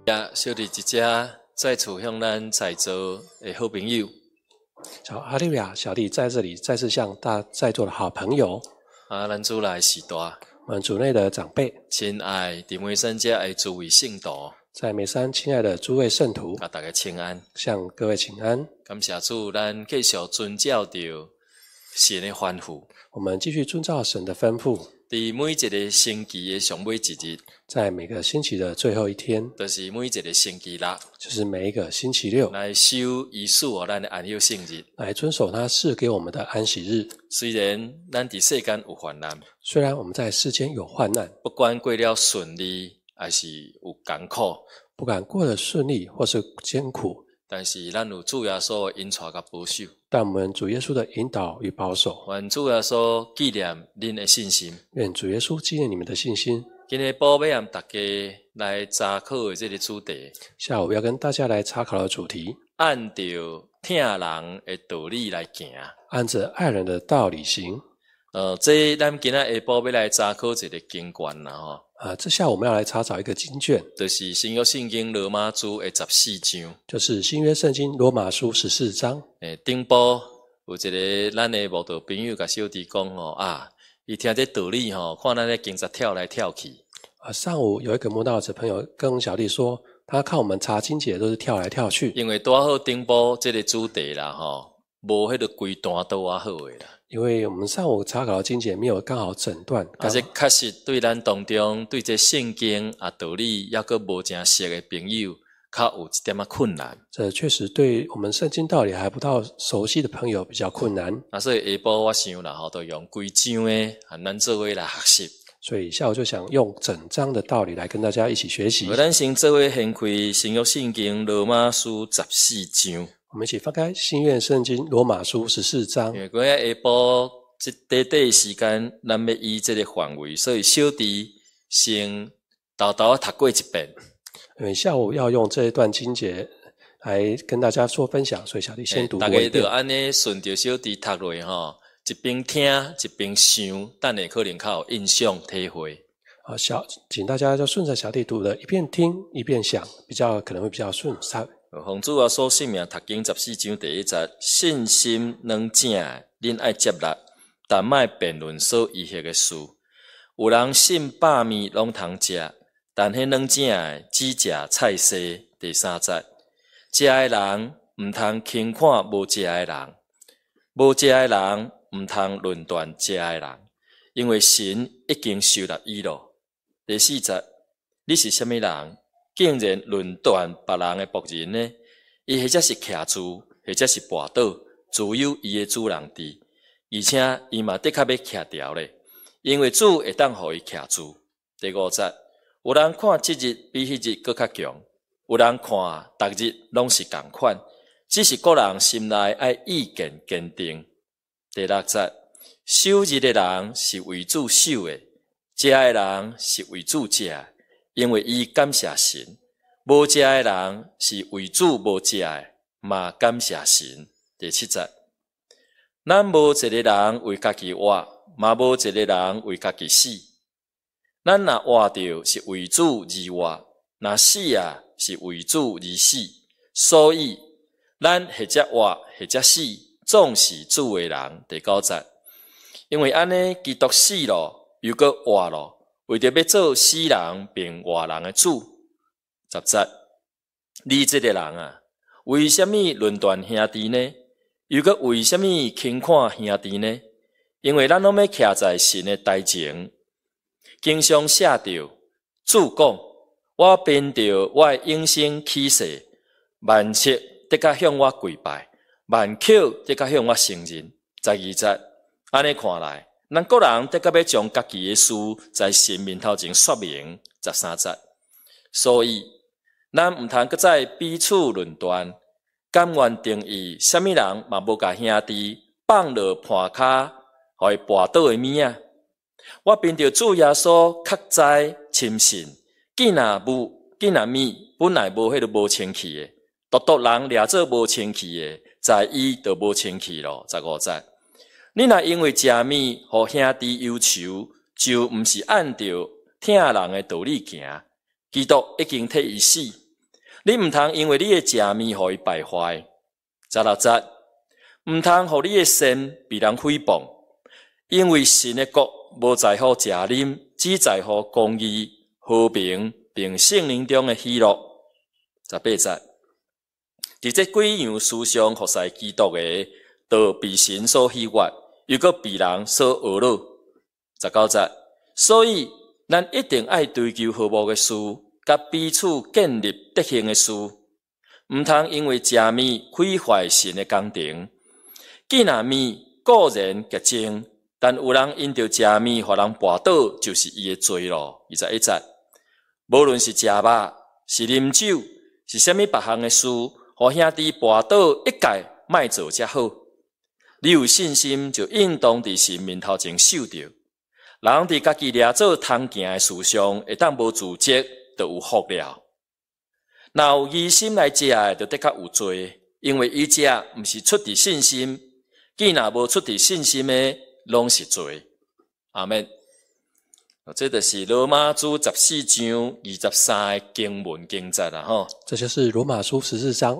也小弟一只在厝向咱在座的好朋友， 哈利路亚，小弟在这里再次向在座的好朋友， 咱主内时代， 我们主内的长辈， 亲爱伫每山家的诸位圣徒， 在美山亲爱的诸位圣徒， 大家请安， 向各位请安。 感谢主，咱继续遵照着神的吩咐， 我们继续遵照神的吩咐， 伫每一个星期的上尾一日， 在每个星期的最后一天， 就是每一个星期六， 就是每一个星期六， 来守耶稣咱的安息圣日， 来遵守他赐给我们的安息日。 虽然咱伫世间有患难， 虽然我们在世间有患难， 不管过了顺利还是有艰苦， 不管过得顺利或是艰苦， 但是咱有主耶稣的引带甲保守， 但我们主耶稣的引导与保守， 愿主耶稣纪念恁的信心。 愿主耶稣纪念你们的信心。 今日宝要和大家来查考的这个主题， 下午要跟大家来查考的主题， 按照听人的道理来行。 按着爱人的道理行。 这咱今日下晡要来查考一个经卷啦吼。 这下午我们要来查找一个经卷， 就是新约圣经罗马书的14章， 就是新约圣经罗马书14章。 顶部有一个咱的慕道朋友甲小弟讲吼伊听这道理吼，看咱咧经常跳来跳去。 上午有一个慕道者朋友跟小弟说，他看我们查经节都是跳来跳去， 因为拄好顶部这个主题啦吼，无迄个规段都好的啦。 因为我们上午查考的经节没有刚好诊断， 而且确实对咱当中对这圣经道理还阁无正熟的朋友，较有一点困难。 这确实对我们圣经道理还不到熟悉的朋友比较困难。 所以下晡我想啦吼，都用规章的和咱做伙来学习。 所以下午就想用整章的道理来跟大家一起学习。 咱先做伙掀开新约圣经罗马书14章。 我们一起翻开新约圣经罗马书14章。 因为今日下晡这短时间，咱要以这个范围，所以小弟先豆豆读过一遍。 因为下午要用这一段经节来跟大家做分享，所以小弟先读过一遍。 大家就安尼顺着小弟读落吼，一边听一边想，等下可能较有印象体会。 请大家就顺着小弟读的，一边听一边想，可能会比较顺畅。 奉主耶稣圣名读经14章第1节，信心软正的，恁爱接纳，但莫辩论所依迄个事。有人信百面拢通食，但迄软正的只食菜色。第3节，食的人毋通轻看无食的人，无食的人毋通论断食的人，因为神已经收纳伊咯。第4节，你是啥物人？竟然论断别人的仆人呢？伊或者是徛住，或者是跋倒，自有伊的主人伫，而且伊嘛的确要徛牢咧，因为主会当互伊徛住。第5节，有人看即日比迄日搁较强，有人看逐日拢是共款，只是个人心内爱意见坚定。第6节，守日的人是为主守的，食的人是为主食的。因为伊感谢神，无食的人是为主无食的，嘛感谢神。第7节，咱无一个人为家己活，嘛无一个人为家己死。咱若活着是为主而活，若死是为主而死。所以，咱或者活或者死，总是主的人。第9节，因为安尼，基督死咯，又搁活咯。为着要做死人并活人的主。10节，你这个人为什么论断兄弟呢？又搁为什么轻看兄弟呢？因为咱拢要徛在神的台前，经常写着主讲：我凭着我的永生起誓，万切得甲向我跪拜，万口得甲向我承认。12节，安尼看来。咱个人得甲要将家己的事在神面头前说明。13节，所以咱毋通搁再彼此论断，甘愿定义啥物人嘛无甲兄弟放落盘骹，互伊跋倒的物仔。我凭着主耶稣确知深信，既若物本来无迄个无清气的，独人掠做无清气的，在伊就无清气咯。15节。你若因为食面，互兄弟忧愁，就毋是按照听人的道理行。基督已经替伊死， 你毋通因为你的食面互伊败坏。16节，毋通互你的善被人诽谤，因为神的国无在乎食啉，只在乎公义、和平，并圣灵中的喜乐。18节，伫这几样思想服侍基督的，都被神所喜悦，又搁被人所学了。19节，所以咱一定爱追求和睦的事，甲彼此建立德行的事，毋通因为食面毁坏神的工程。既然面固然洁净，但有人因着食面互人绊倒，就是伊的罪咯。21节，无论是食肉、是啉酒，是啥物别项的事，互兄弟绊倒，一概莫做才好。你有信心，就应当伫神面头前守着。人伫家己掠做通行的事上，会当无自责，就有福了。若有疑心来食的，就的确有罪，因为伊食毋是出于信心。既然无出于信心的，拢是罪。阿们。这就是罗马书14章23的经文经节啦，吼。 这就是罗马书14章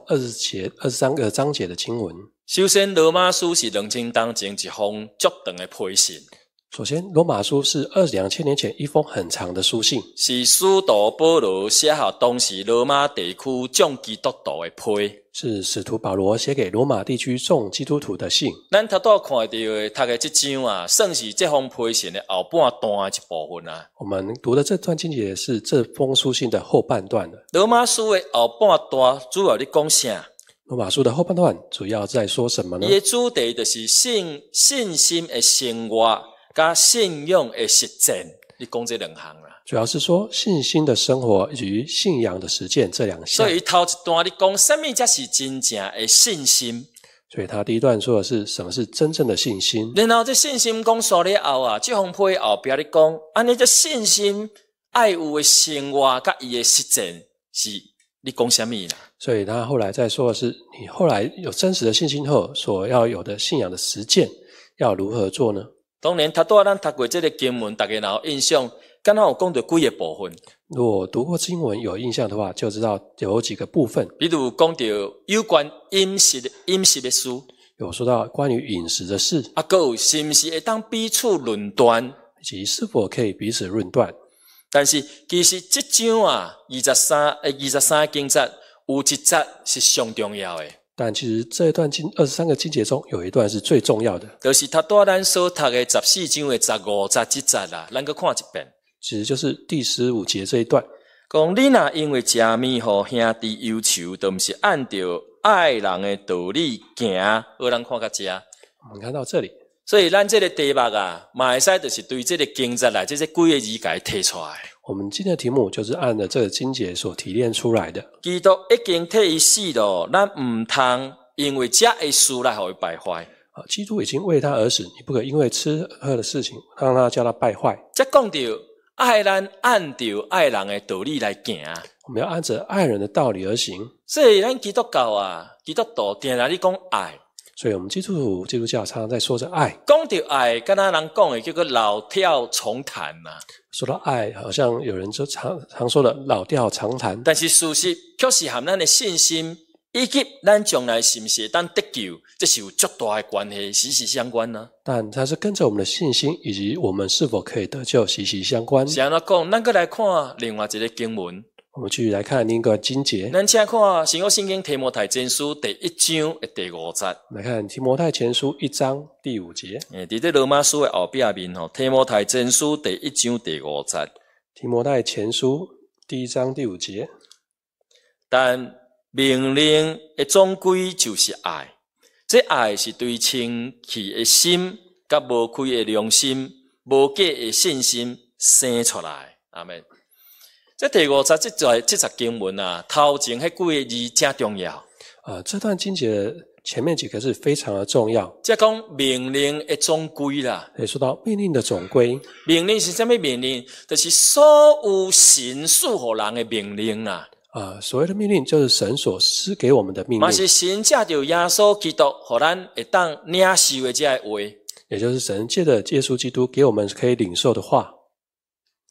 23个章节的经文。 首先，罗马书是2000年前一封足长的批信。 首先，罗马书是2000年前一封很长的书信， 是使徒保罗写下当时罗马地区众基督徒的批， 是使徒保罗写给罗马地区众基督徒的信。 咱头拄看到的读的这章啊，算是这封批信的后半段的一部分啊。 我们读的这段经节是这封书信的后半段的。 罗马书的后半段主要在讲啥？ 罗马书的后半段主要在说什么呢？ 伊的主题就是信心的生活甲信仰的实践。你讲这两项啦。 主要是说信心的生活以及信仰的实践这两项。 所以头一段你讲什么才是真正的信心？ 所以他第一段说的是什么是真正的信心。 然后这信心讲说了后啊，这封批后边你讲，安尼这信心爱有的生活甲伊的实践是你讲什么啦？ 所以他后来再说的是，你后来有真实的信心后所要有的信仰的实践要如何做呢？ 当然，头拄咱读过这个经文，大家若有印象，刚刚有讲到几个部分。 如果读过经文有印象的话，就知道有几个部分。 比如讲到有关饮食的事， 有说到关于饮食的事， 还有是不是会当彼此论断， 以及是否可以彼此论断。 但是其实这章啊23经节有一节是上重要的。 但其实这一段23个经节中有一段是最重要的， 就是他带咱所读的14章的15节这节啦，咱去看一遍。 其实就是第15节这一段， 讲你若因为食面互兄弟忧愁，都不是按照爱人的道理行。好，咱看到这。 我们看到这里， 所以咱这个题目啊，嘛会使就是对这个经节来这几个字给提出来。 我们今天的题目就是按着这个经节所提炼出来的。 基督已经替伊死了，咱唔通因为这的事来互伊败坏。 基督已经为他而死，你不可因为吃喝的事情让他叫他败坏。 这讲到爱咱按照爱人的道理来行， 我们要按着爱人的道理而行。 所以咱基督教啊，基督徒定来你讲爱。 所以我们基督教常常在说着爱。 讲到爱，跟咱人讲的叫做老调重弹呐。 说到爱，好像有人就常说的老调常谈。 但是事实确实和咱的信心以及咱将来是不是当得救，这是有足大的关系，息息相关呢。 但它是跟着我们的信心以及我们是否可以得救息息相关。 是安怎讲？咱再来看另外一个经文。 我们继续来看另一个经节。 咱请看新约圣经提摩太前书第1章的第5节。 来看提摩太前书1章第5节。 伫这罗马书的后壁面吼，提摩太前书第1章第5节。 提摩太前书第1章第5节。 但命令的总归就是爱，这爱是对清气的心、甲无亏的良心、无假的信心生出来。阿们。这第5节这节经文啊，头前迄几个字真重要。 这段经节前面几个是非常的重要。 即讲命令的总归啦。 也说到命令的总归。 命令是什么命令？就是所有神赐予人的命令啦。 所谓的命令就是神所施给我们的命令。 嘛是神借着耶稣基督，互咱会当领受的这个话。 也就是神借着耶稣基督给我们可以领受的话。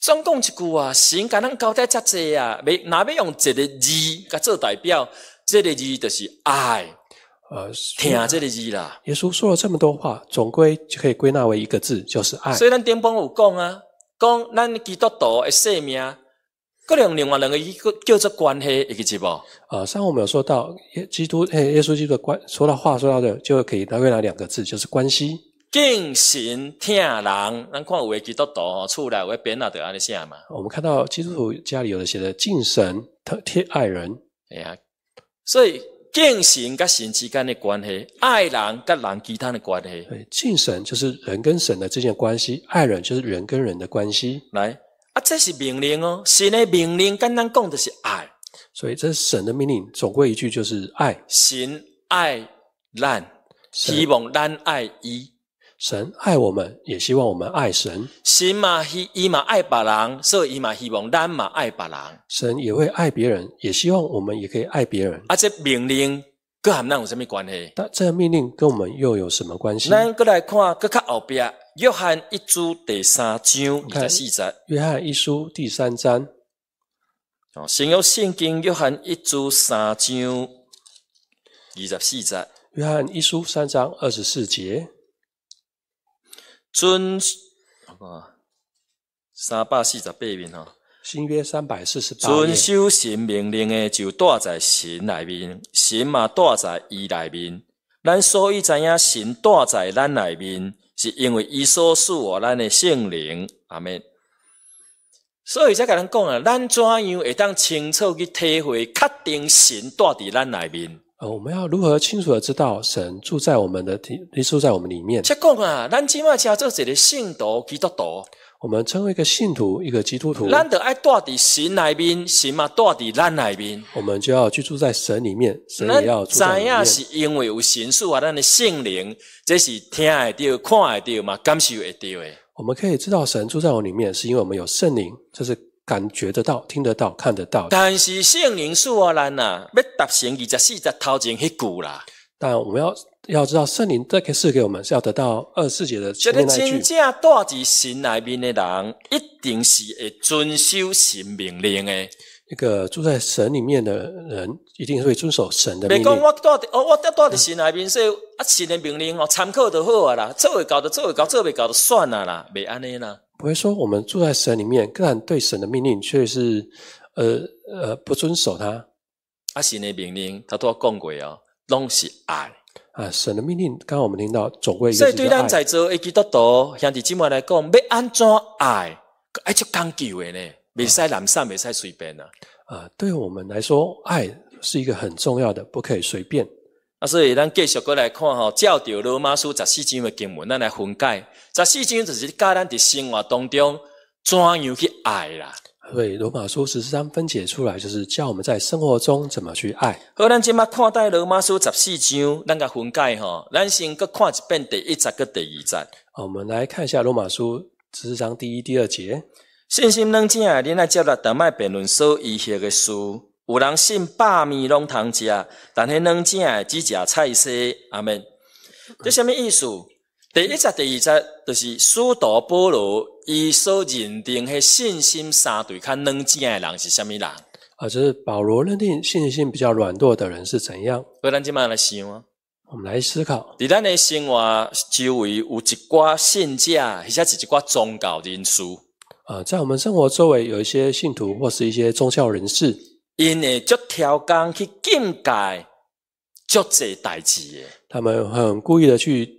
总讲一句啊，神甲咱交代遮济啊，若要用一个字甲做代表，这个字就是爱。听这个字啦。 耶稣说了这么多话，总归就可以归纳为一个字，就是爱。 所以咱顶帮有讲啊，讲咱基督徒的生命，各用另外两个叫做关系，会记住无？ 上我们有说到耶稣基督的说到的，就可以归纳两个字，就是关系。 敬神听人，咱看有的基督徒厝内有的匾啊，就安尼写嘛。 我们看到基督徒家里有的写的敬神贴爱人， 哎呀，所以敬神甲神之间的关系，爱人甲人之间的关系。 对，敬神就是人跟神的之间的关系，爱人就是人跟人的关系。 来这是命令哦，神的命令简单讲就是爱。 所以这是神的命令，总归一句就是爱。 神爱咱，希望咱爱伊。 神爱我们，也希望我们爱神。 神嘛，伊嘛爱别人，所以伊嘛希望咱嘛爱别人。 神也会爱别人，也希望我们也可以爱别人。 这命令跟咱有什么关系？ 但这个命令跟我们又有什么关系？ 咱再来看，更较后边，约翰一书第3章24节。 约翰一书第3章。 新约圣经约翰一书3章24节。 约翰一书3章24节。 348面吼， 新约348 遵守神命令的就住在神内面，神嘛住在伊内面。咱所以知影神住在咱内面，是因为伊所赐予咱的圣灵。阿们。所以才甲咱讲啊，咱怎样会当清楚去体会、确定神住伫咱内面？ 我们要如何清楚的知道神住在我们里面？ 且讲啊，咱即马叫做一个信徒基督徒， 我们成为一个信徒，一个基督徒， 咱就爱住伫神内面，神嘛住伫咱内面， 我们就要居住在神里面，神也要住在里面。 知影是因为有神赐予咱的圣灵，这是听会到、看会到嘛，感受会到的。 我们可以知道神住在我里面，是因为我们有圣灵，这是感觉得到、听得到、看得到。 但是圣灵赐予咱啊，要达成24节头前迄句啦。 但我们要知道圣灵这个赐给我们是要得到24节的前面那句。 真正住伫神内面的人，一定是会遵守神命令的。 一个住在神里面的人，一定会遵守神的命令。 别讲我住伫神内面，所以神的命令参考就好啊啦，做会到就做会到，做袂到就算啦啦，袂安尼啦。 不会说我们住在神里面，但对神的命令却是不遵守它。 神的命令他都要讲过哦，拢是爱神的命令刚刚我们听到总归一个是爱。 所以对咱在座的基督徒兄弟姊妹来讲，要安怎爱，爱就讲究的呢，袂使懒散，袂使随便啊。 对我们来说，爱是一个很重要的，不可以随便。 所以咱继续过来看照着罗马书14章的经文，咱来分解。14章就是教咱伫生活当中怎样去爱啦。 所以罗马书14章分解出来，就是教我们在生活中怎么去爱。 好，咱今麦看待罗马书14章，咱甲分解咱先搁看一遍第1节跟第2节。 我们来看一下罗马书14章第1、第2节。 信心冷静的，恁爱接纳，但莫辩论所依许的事。有人信百面拢通食，但迄冷静的只食菜色。阿们。这什么意思？第1节、第2节，就是使徒保罗伊所认定迄信心相对较冷静的人是什么人？ 就是保罗认定信心比较软弱的人是怎样。 所以咱今麦来想啊， 我们来思考。 伫咱的生活周围有一寡信者，或者是一寡宗教人士。 在我们生活周围有一些信徒或是一些宗教人士， 因会足挑工去禁戒足侪代志的， 他们很故意的去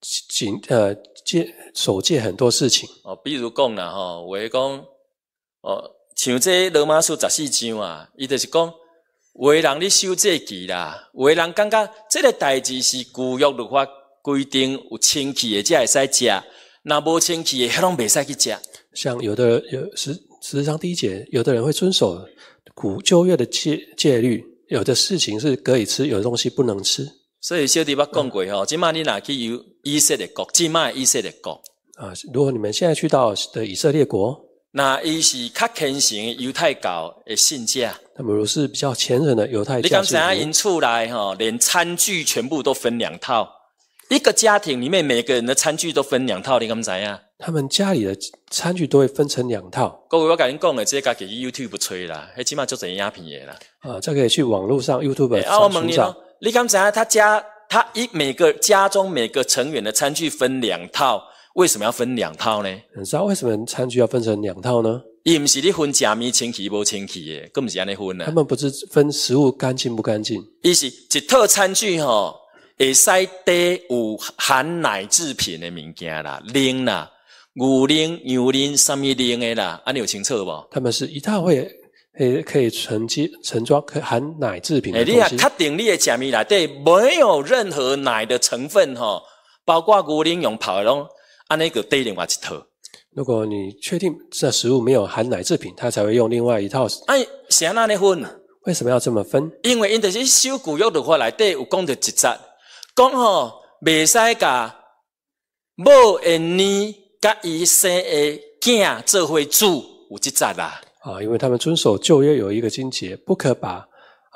守戒很多事情。 比如讲啦话讲像这罗马书14章啊，伊就是讲有的人咧守这期啦，有的人感觉这个代志是旧约律法规定有清气的才会使食，若无清气的迄拢袂使去食。 像有的14章第1节，有的人会遵守旧约的戒律，有的事情是可以吃，有的东西不能吃。现在小弟捌讲过即摆你若去以色列国，即摆以色列国如果你们现在去到的以色列国， 那伊是较虔诚的犹太教的信者， 那么如果是比较虔诚的犹太教信徒， 你敢知影因厝内连餐具全部都分2套？ 一个家庭里面每个人的餐具都分2套，你敢知啊？ 他们家里的餐具都会分成2套。 各位，我跟你讲的，这个自己 YouTube 吹啦，迄起码就影片的啦。 这可以去网络上 YouTube 我问你咯，你敢知啊？他每个家中每个成员的餐具分2套，为什么要分2套呢？ 你知道为什么餐具要分成2套呢？ 伊不是你分食面清气无清气的，根本是安尼分啊。 他们不是分食物干净不干净， 伊是一套餐具会使底有含奶制品的物件啦，奶啦、牛奶、羊奶、什么奶的啦，你有清楚无？ 他们是一套会可以承装含奶制品的东西。 你啊，确定你的食面内底没有任何奶的成分包括牛奶用泡的拢，安尼个底另外一套。 如果你确定这食物没有含奶制品，他才会用另外一套。 是安尼分？ 为什么要这么分？因为因就是守旧约律法内底有讲到一节，讲袂使甲某的女甲伊生的囝做伙煮，有这节啦。 因为他们遵守旧约有一个经节，不可把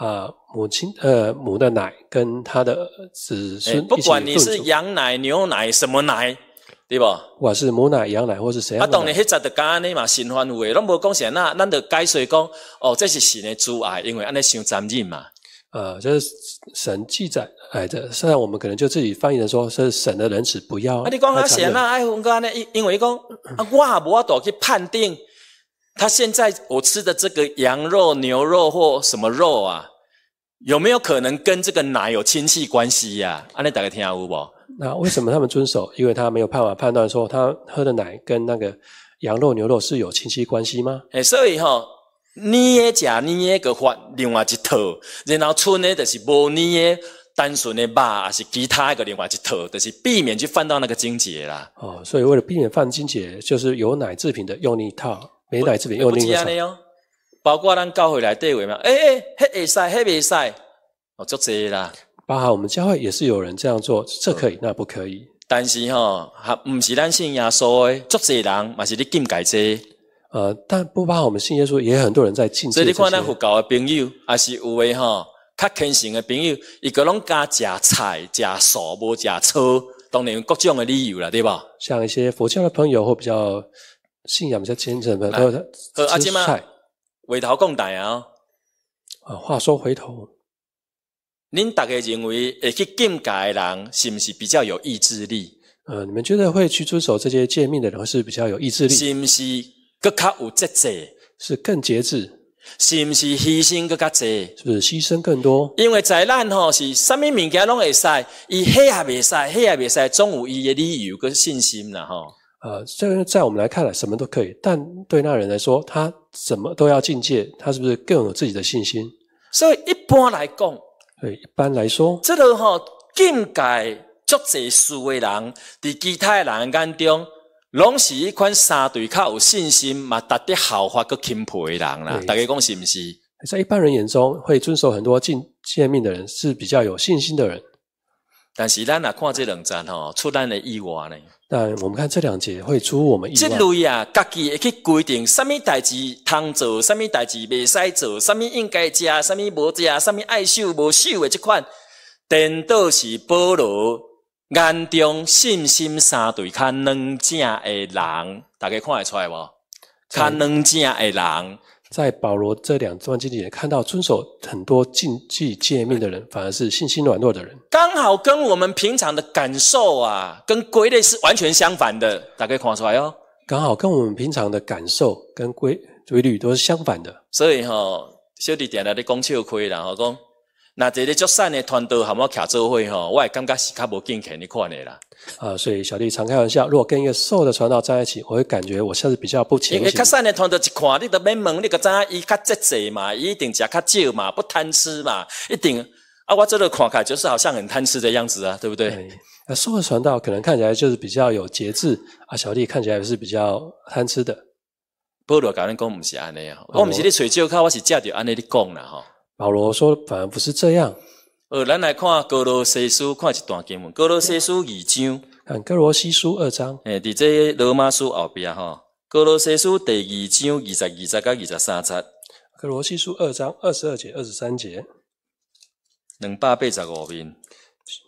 母的奶跟他的子孙一起不管你是羊奶、牛奶什么奶。对吧？ 不管是母奶、羊奶，或是谁样的奶。 当然，迄节就讲安尼嘛，神番有诶，拢无讲啥那，咱就解说讲，这是神的主爱，因为安尼伤残忍嘛。 这是神记载来的，虽然我们可能就自己翻译的说是神的仁慈，不要。 你讲啥那爱分个安尼，因为讲我也无法度去判定，他现在我吃的这个羊肉、牛肉或什么肉啊，有没有可能跟这个奶有亲戚关系呀？安尼大家听有无？ 那为什么他们遵守？因为他没有办法判断说他喝的奶跟那个羊肉、牛肉是有亲戚关系吗？ 所以你的吃你的个发另外一套，然后剩的就是无你的单纯的肉，还是其他个另外一套，就是避免去犯到那个经节啦。 所以为了避免犯经节，就是有奶制品的用一套，没奶制品用另一套。 包括咱教会内底有嘛，迄会使，迄袂使，足济啦。 包含我们教会也是有人这样做，这可以，那不可以。 但是不是咱信耶稣的，足济人嘛是咧禁戒这。 但不包含我们信耶稣，也有很多人在禁戒。 所以你看咱佛教的朋友，还是有的较虔诚的朋友，伊个拢加食菜、食素，无食草，当然有各种的理由啦，对吧？ 像一些佛教的朋友或比较信仰比较虔诚的，都吃菜。 回头讲大啊！ 话说回头。 恁大家认为会去禁戒的人是不是比较有意志力？ 你们觉得会去遵守这些诫命的人是比较有意志力？ 是不是更较有节制？ 是更节制？ 是不是牺牲更较多？ 是不是牺牲更多？ 因为在咱是什么物件拢会使，伊迄也袂使，迄也袂使，总有伊的理由跟信心啦这个在我们来看来什么都可以，但对那人来说，他什么都要禁戒，他是不是更有自己的信心？ 所以一般来讲。 对，一般来说， 这个禁戒足侪事的人，伫其他的人眼中，拢是一款相对较有信心嘛，值得效法佮钦佩的人啦。大家讲是不是？ 在一般人眼中，会遵守很多诫命的人是比较有信心的人。 但是咱看这2节出咱的意外呢。 但我们看这2节会出我们意外。 这类家己会去规定什么代志通做，什么代志袂使做，什么应该食，什么无食，什么爱守无守的这款，颠倒是保罗眼中信心相对较软正的人，大家看会出来无？较软正的人。 在保罗这2段经里看到遵守很多禁忌诫命的人，反而是信心软弱的人， 刚好跟我们平常的感受跟规律是完全相反的，大家看出来哦。 刚好跟我们平常的感受跟规律都是相反的。 所以小弟定定咧讲笑亏啦，讲那一个足散的团队和我徛做伙我会感觉是较无敬虔的款的啦。 所以小弟常开玩笑，如果跟一个瘦的传道在一起，我会感觉我下次比较不虔诚。 因为较散的团队一看，你就免问，你就知影伊较节制嘛，伊一定食较少嘛，不贪吃嘛，一定我这个看起来就是好像很贪吃的样子啊，对不对？ 瘦的传道可能看起来就是比较有节制小弟看起来是比较贪吃的。 保罗甲咱讲不是安尼我不是咧吹笑口，我是照着安尼咧讲啦保罗说反而不是这样。 咱来看哥罗西书，看一段经文。哥罗西书2章， 看哥罗西书2章。 伫这罗马书后边哥罗西书第2章20到23节。 哥罗西书2章22节、23节。 285面。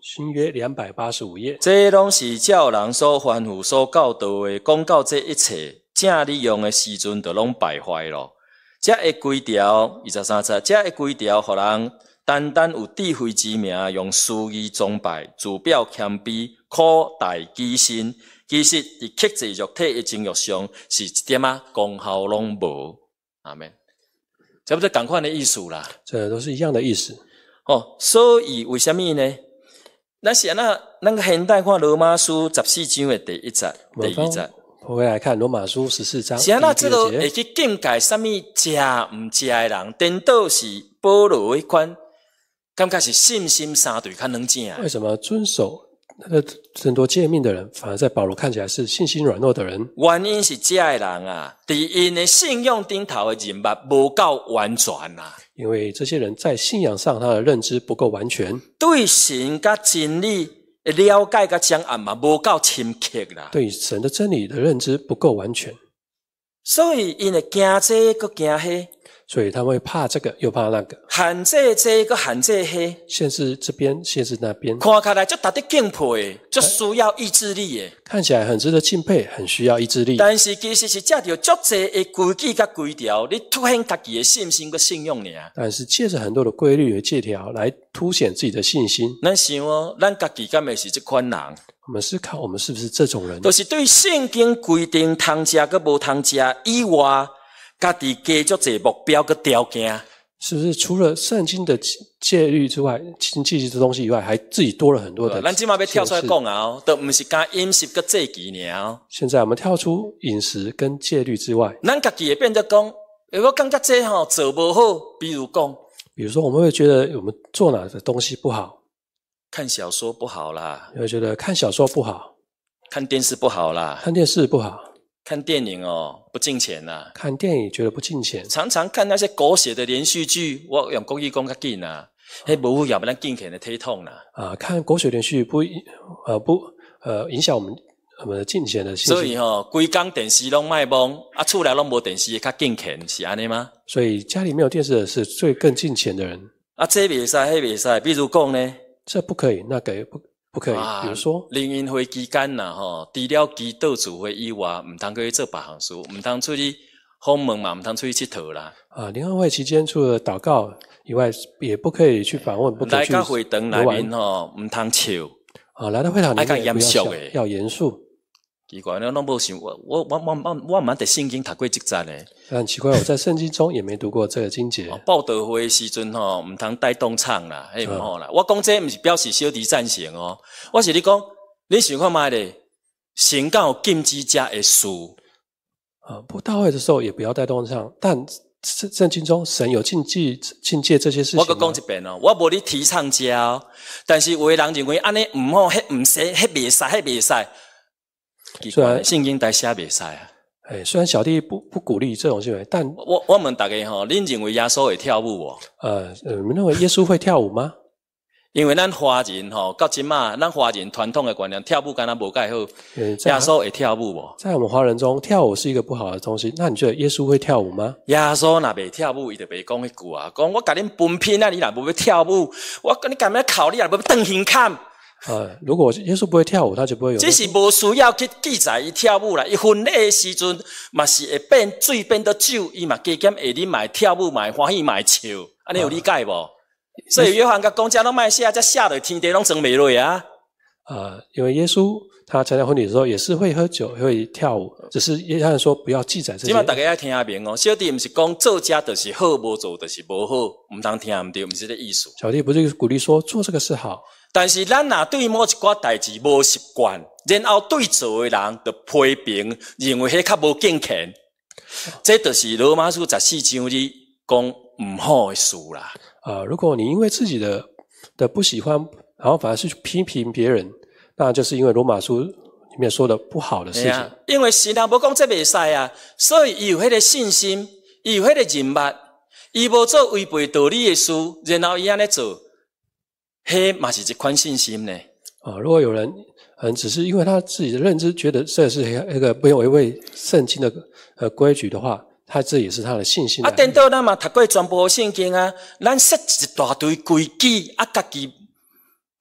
新约285页， 这拢是照人所吩咐所教导的，讲到这一切正利用的时阵，就拢败坏咯。这会规条23节，这会规条，互人单单有智慧之名，用私意崇拜，自表谦卑，苦待己身。其实伫克制肉体的情欲上，是一点功效拢无。阿们，这不是同款的意思啦？ 这都是一样的意思。 所以为什么呢？咱是咱个现代看罗马书14章的第1节、第2节。 我们来看罗马书14章是这个会去禁戒什么食唔食的人，颠倒是保罗迄款，感觉是信心三对较能正。 为什么遵守很多诫命的人，反而在保罗看起来是信心软弱的人？ 原因是这的人啊，伫因的信仰顶头的人物无够完全啊。 因为这些人在信仰上他的认知不够完全， 对神甲真理的了解甲掌握嘛无够深刻啦。 对神的真理的认知不够完全， 所以因会惊这个惊迄。 所以他们会怕这个又怕那个， 限制这个限制迄， 限制这边限制那边， 看起来就值得敬佩，就需要意志力的， 看起来很值得敬佩，很需要意志力。 但是其实是借着足济的规矩甲规条，你凸显家己的信心跟信用尔。 但是借着很多的规律和戒条来凸显自己的信心。 咱想咱家己敢会是这款人？ 我们思考，我们是不是这种人？ 就是对圣经规定通食跟无通食以外。家己加足侪目标跟条件， 是不是除了圣经的戒律之外，禁忌的东西以外，还自己多了很多的？ 咱今嘛要跳出来讲啊，都不是讲饮食跟戒忌尔。 现在我们跳出饮食跟戒律之外， 咱家己会变得讲，我感觉这做不好。比如说我们会觉得我们做哪的东西不好， 看小说不好啦， 会觉得看小说不好， 看电视不好啦， 看电视不好。 看电影不进钱啦， 看电影觉得不进钱， 常常看那些狗血的连续剧，我用国语讲较紧啊，迄无要不然进钱的体统啦。 看狗血连续不影响我们的进钱的心情。 所以规工电视拢卖望，厝内拢无电视较进钱，是安尼吗？ 所以家里没有电视的是最更进钱的人。 这袂使，迄袂使，比如讲呢， 这不可以，那个也不可以，比如说灵运会期间呐，除了祈祷聚会以外，唔通去做别项事，唔通出去访问嘛，唔通出去佚佗啦。 灵恩会期间除了祷告以外，也不可以去访问，不可以去来到会堂内面唔通笑。 来到会堂里面要严肃诶， 要严肃。 奇怪，拢无想我唔捌在圣经读过这节咧。 很奇怪，我在圣经中也没读过这个经节。 报道会的时阵唔通带动唱啦，迄唔好啦。我讲这唔是表示小弟赞成我是你讲，你想看卖咧，神敢有禁止这的事不到位的时候也不要带动唱，但圣经中神有禁戒这些事情。 我讲一遍我无咧提倡这但是有的人认为安尼唔好，迄唔使，迄袂使，迄袂使。虽然圣经台写袂使虽然小弟不鼓励这种行为，但我问大家恁认为耶稣会跳舞你们认为耶稣会跳舞吗？ 因为咱华人到今嘛，咱华人传统的观念，跳舞敢若无介好。耶稣会跳舞无？ 在我们华人中，跳舞是一个不好的东西。那你觉得耶稣会跳舞吗？ 耶稣若袂跳舞，伊就袂讲迄句讲我甲恁分拼你若无要跳舞，我跟你干咩考你若无要断胸坎。 如果耶稣不会跳舞，他就不会有。 这是无需要去记载伊跳舞啦。伊婚礼的时阵，嘛是会变水变到酒，伊嘛加减会啉，嘛跳舞，嘛欢喜，嘛笑。安尼有理解无？所以约翰甲讲，这拢卖写，这写到天地拢装袂落啊。 因为耶稣他参加婚礼的时候也是会喝酒，会跳舞，只是约翰说不要记载这些。 即嘛大家要听明小弟毋是讲做这就是好，无做就是无好，唔通听唔对，毋是这意思。 小弟不是鼓励说做这个是好。但是咱若对某一寡代志无习惯，然后对做的人就批评，认为迄较无敬虔，这就是罗马书14章里讲唔好的事啦。 如果你因为自己的不喜欢，然后反而是去批评别人，那就是因为罗马书里面说的不好的事情。 因为神人无讲这袂使所以伊有迄个信心，伊有迄个人物，伊无做违背道理的事，然后伊安尼做。迄嘛是一款信心呢。 如果有人只是因为他自己的认知觉得这是一个不违背圣经的规矩的话，他这也是他的信心。 等到咱嘛读过全部圣经咱设一大堆规矩，家己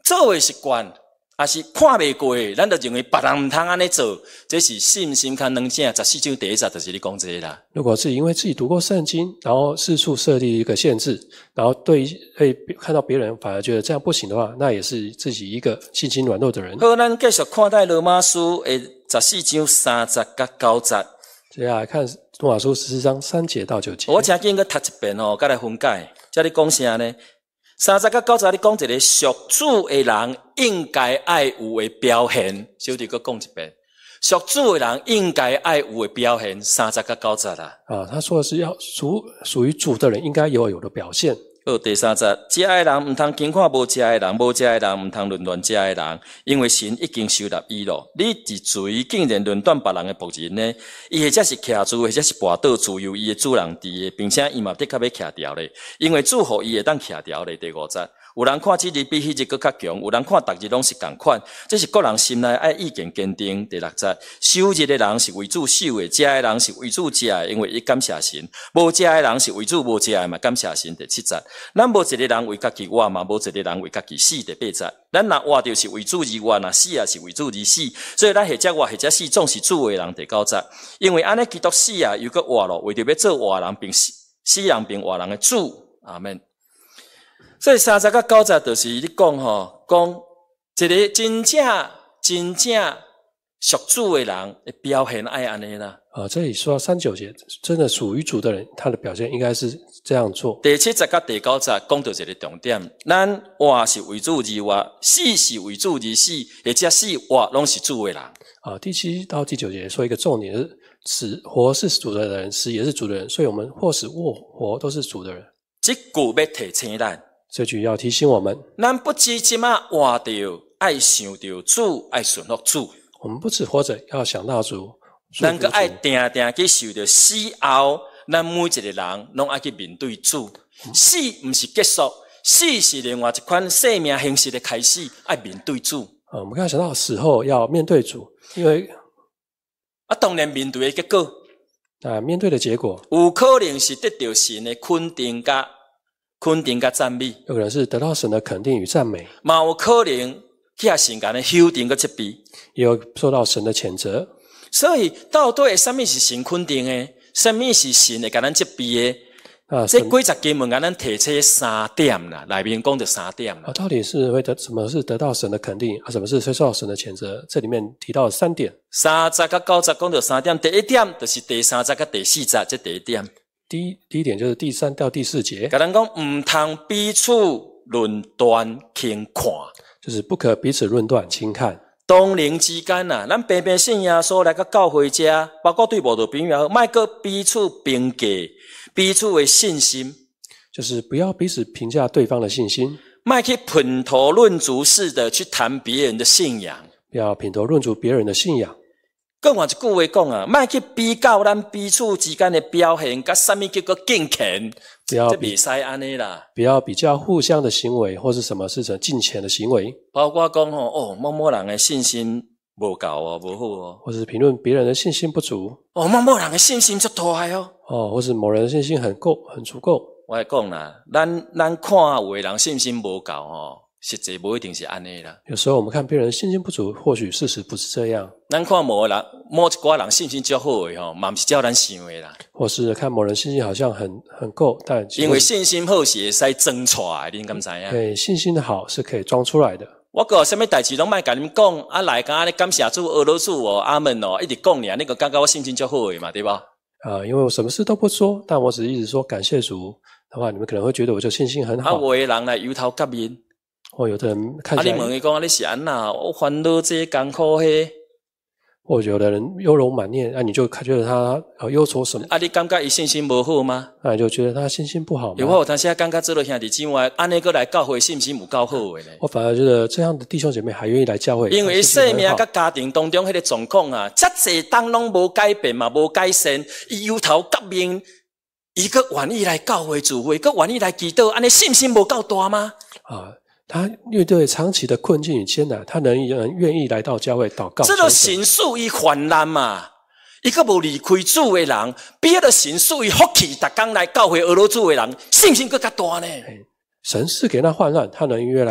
做的习惯，也是看袂过的，咱就认为别人唔通安尼做，这是信心较软正。14章第1节就是你讲这个啦。 如果是因为自己读过圣经，然后四处设立一个限制，然后会看到别人反而觉得这样不行的话，那也是自己一个信心软弱的人。 好，咱继续看待罗马书的14章3节甲9节。 接下来看罗马书14章3节到9节。 我请紧去读一遍哦，再来分解。这里讲啥呢？3节甲9节，你讲一个属主的人应该爱有的表现。小弟佫讲一遍，属主的人应该爱有的表现。3节甲9节啦。 他说的是要属于主的人应该有的表现。 好，第3节，食的人唔通轻看无食的人，无食的人唔通论断食的人，因为神已经收纳伊咯。你伫罪竟然论断别人的仆人呢？伊或者是徛住，或者是跋倒，自由伊的主人伫的，并且伊嘛的确要徛掉咧，因为祝福伊会当徛掉咧。第5节。有人看这日比迄日更较强，有人看逐日拢是同款，这是个人心内爱意见坚定。第6节，守日的人是为主守的，食的人是为主食的，因为伊感谢神；无食的人是为主无食的嘛，感谢神。第7节，咱无一个人为家己活嘛，无一个人为家己死。第8节，咱若活着是为主而活，若死也是为主而死，所以咱或者活或者死，总是主的人。第9节，因为安尼基督死啊，又搁活咯，为着要做活人并死人并活人的主。阿们。所以3节甲9节就是你讲吼，讲一个真正属主的人的表现爱安尼啦。 这里说到3、9节，真的属于主的人，他的表现应该是这样做。 第7节甲第9节讲到一个重点，咱活是为主而活，死是为主而死，或者死活拢是主的人。 第7到第9节说一个重点是活是主的人，死也是主的人，所以我们或死或活都是主的人。 这句要提醒咱。 这句要提醒我们， 咱不止即马活着，爱想着主，爱顺服主。 我们不止活着，要想到主， 咱个爱定定去受着死后，咱每一个人拢爱去面对主。死不是结束，死是另外一款生命形式的开始，爱面对主。 我们刚才想到死后要面对主，因为当然面对的结果， 面对的结果有可能是得到神的肯定甲赞美， 有可能是得到神的肯定与赞美， 嘛有可能去神间的否定个责备， 也有受到神的谴责。 所以到底什么是神肯定的，什么是神会甲咱责备的？这几十经文甲咱提出3点啦，内面讲着3点啦。 到底是什么是得到神的肯定什么是受到神的谴责？这里面提到了3点。 3节甲9节讲着3点，第1点就是第3节甲第4节，这第1点。 第一点就是第3到第4节， 甲咱讲唔通彼此论断轻看， 就是不可彼此论断轻看。 同龄之间咱平平信耶稣来到教会遮，包括对无道朋友，莫个彼此评价彼此的信心， 就是不要彼此评价对方的信心， 莫去品头论足式的去谈别人的信仰， 不要品头论足别人的信仰。 更换一句话讲莫去比较咱彼此之间的表现，甲什么叫做敬虔，这袂使安尼啦。 不要比较互相的行为，或是什么是成敬虔的行为。 包括讲某某人的信心无够无好或是评论别人的信心不足。 某某人的信心足大或是某人的信心很足够。 我来讲啦，咱看有的人信心无够实际不一定是安尼啦。 有时候我们看别人信心不足，或许事实不是这样。 咱看某一寡人信心较好的嘛不是照咱想的啦。 或是看某人信心好像很够，但因为信心好是会使装出来，你敢知影？ 对，信心的好是可以装出来的。 我有什么代志拢莫甲恁讲，来甲你感谢主、俄罗斯阿门一直讲你个感觉我信心较好的嘛，对吧？ 因为我什么事都不说，但我只是一直说感谢主的话，你们可能会觉得我就信心很好。 有的人来由头夹面。 有的人看起来你问伊讲你是安那？我烦恼这艰苦嘿。 或有的人忧容满面，你就觉得他忧愁什么？ 你感觉伊信心无好吗？ 你就觉得他信心不好吗？ 我有当时感觉做了兄弟姊妹，安尼个来教会信心有够好的呢。 我反而觉得这样的弟兄姐妹还愿意来教会， 因为生命甲家庭当中迄个状况遮济当拢无改变嘛，无改善，伊由头革命，伊个愿意来教会聚会，个愿意来祈祷，安尼信心无够大吗？ 他面对长期的困境与艰难，他能愿意来到教会祷告。 这个神属于患难嘛，一个无离开主的人，比那个神属于福气，逐天来教会俄罗主的人，信心更加大呢。 神是给他患难，他能愿意来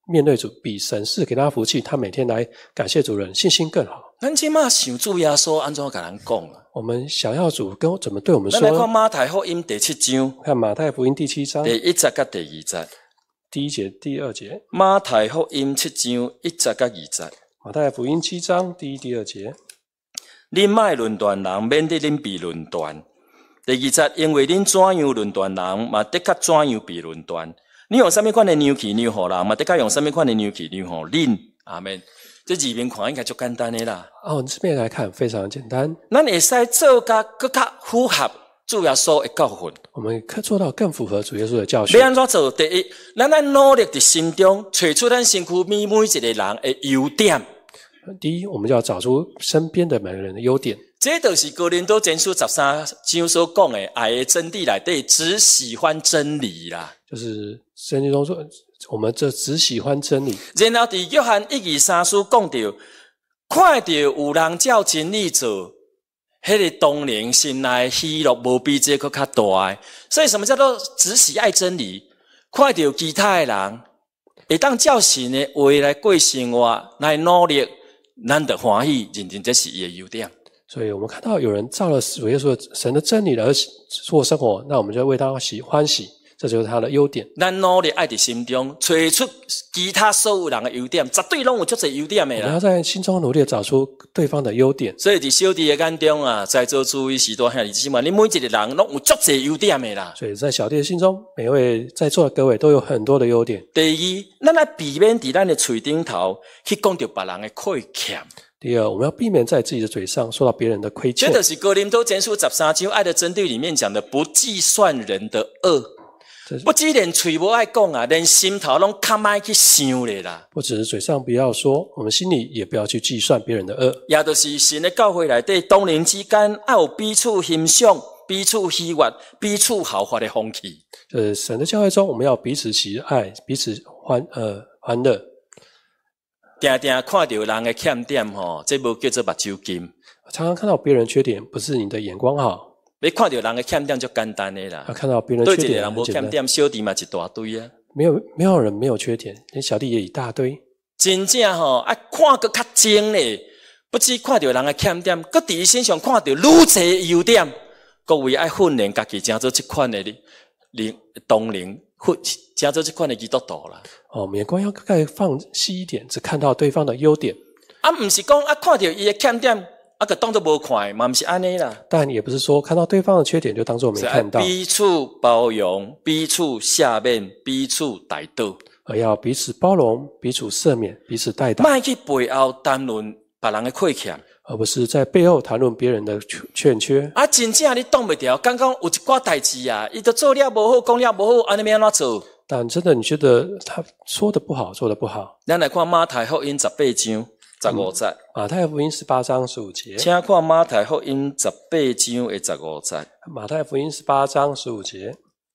面对主，比神是给他福气，他每天来感谢主人，信心更好。 咱即马想主耶稣安怎甲咱讲啊？ 我们想要主跟怎么对我们说？ 咱来看马太福音第7章， 看马太福音第7章第1节甲第2节。 第1节、第2节。 马太福音7章1节甲2节。 马太福音7章第1、第2节。 恁莫论断人，免得恁被论断。第2节，因为恁怎样论断人，嘛的确怎样被论断。你用什么款的牛气牛互人，嘛的确用什么款的牛气牛互恁。阿们，这字面看应该足简单的啦。 这边来看非常简单。 咱会使做甲更加符合主耶稣的教训。 我们可做到更符合主耶稣的教训。 要安怎做？第一，咱要努力伫心中找出咱身躯每一个人的优点。 第一，我们就要找出身边的每个人的优点。 这就是哥林多前书13章所讲的爱的真谛内底，只喜欢真理啦。 就是圣经中说，我们这只喜欢真理。 然后伫约翰1:3书讲到，看到有人照真理做，迄个当然心内喜乐无比这个较大的。所以什么叫做只喜爱真理？看到其他的人会当照神的话来过生活，来努力。咱的欢喜，认定这是伊的优点。 所以我们看到有人照了主耶稣神的真理而做生活，那我们就为他欢喜，这就是他的优点。 咱努力爱伫心中找出其他所有人的优点，绝对拢有足侪优点的啦。 我们要在心中努力找出对方的优点。 所以伫小弟的眼中啊，在座诸位许多兄弟姊妹，你每一个人拢有足侪优点的啦。 所以在小弟的心中，每位在座的各位都有很多的优点。 第二，咱来避免伫咱的嘴顶头去讲到别人的亏欠。 第二，我们要避免在自己的嘴上说到别人的亏欠。 这就是哥林多前书13章爱的真谛里面讲的，不计算人的恶。不只连嘴无爱讲啊，连心头拢较莫去想咧啦。 不只是嘴上不要说，我们心里也不要去计算别人的恶。 也就是神的教会内底，当人之间要有彼此欣赏、彼此喜悦、彼此效法的风气。 就是神的教会中，我们要彼此喜爱、彼此欢乐。 定定看到人的欠点吼，这无叫做目睭金。 常常看到别人缺点，不是你的眼光好。 要看到人的欠点就简单的啦。 要看到别人缺点， 对一个人无欠点，小弟嘛一大堆啊。 没有人没有缺点，连小弟也一大堆。 真正吼，看个较精咧，不只看到人的欠点，搁伫伊身上看到愈侪优点。各位爱训练家己，成做这款的当灵，成做这款的基督徒啦。 我们眼光要更放细一点，只看到对方的优点。 不是讲看到伊的欠点。就当作无看，嘛不是安尼啦。 但也不是说看到对方的缺点就当作没看到。 彼此包容，彼此下面，彼此带导， 而要彼此包容，彼此赦免，彼此带导。 莫去背后谈论别人的亏欠， 而不是在背后谈论别人的欠缺。 真正你挡不掉，刚刚有一寡代志啊，伊都做了无好，讲了无好，安尼要安怎做？ 但真的你觉得他说的不好，做的不好？ 咱来看马太福音18章。15节， 马太福音18章15节， 请看马太福音18章的15节。 马太福音18章15节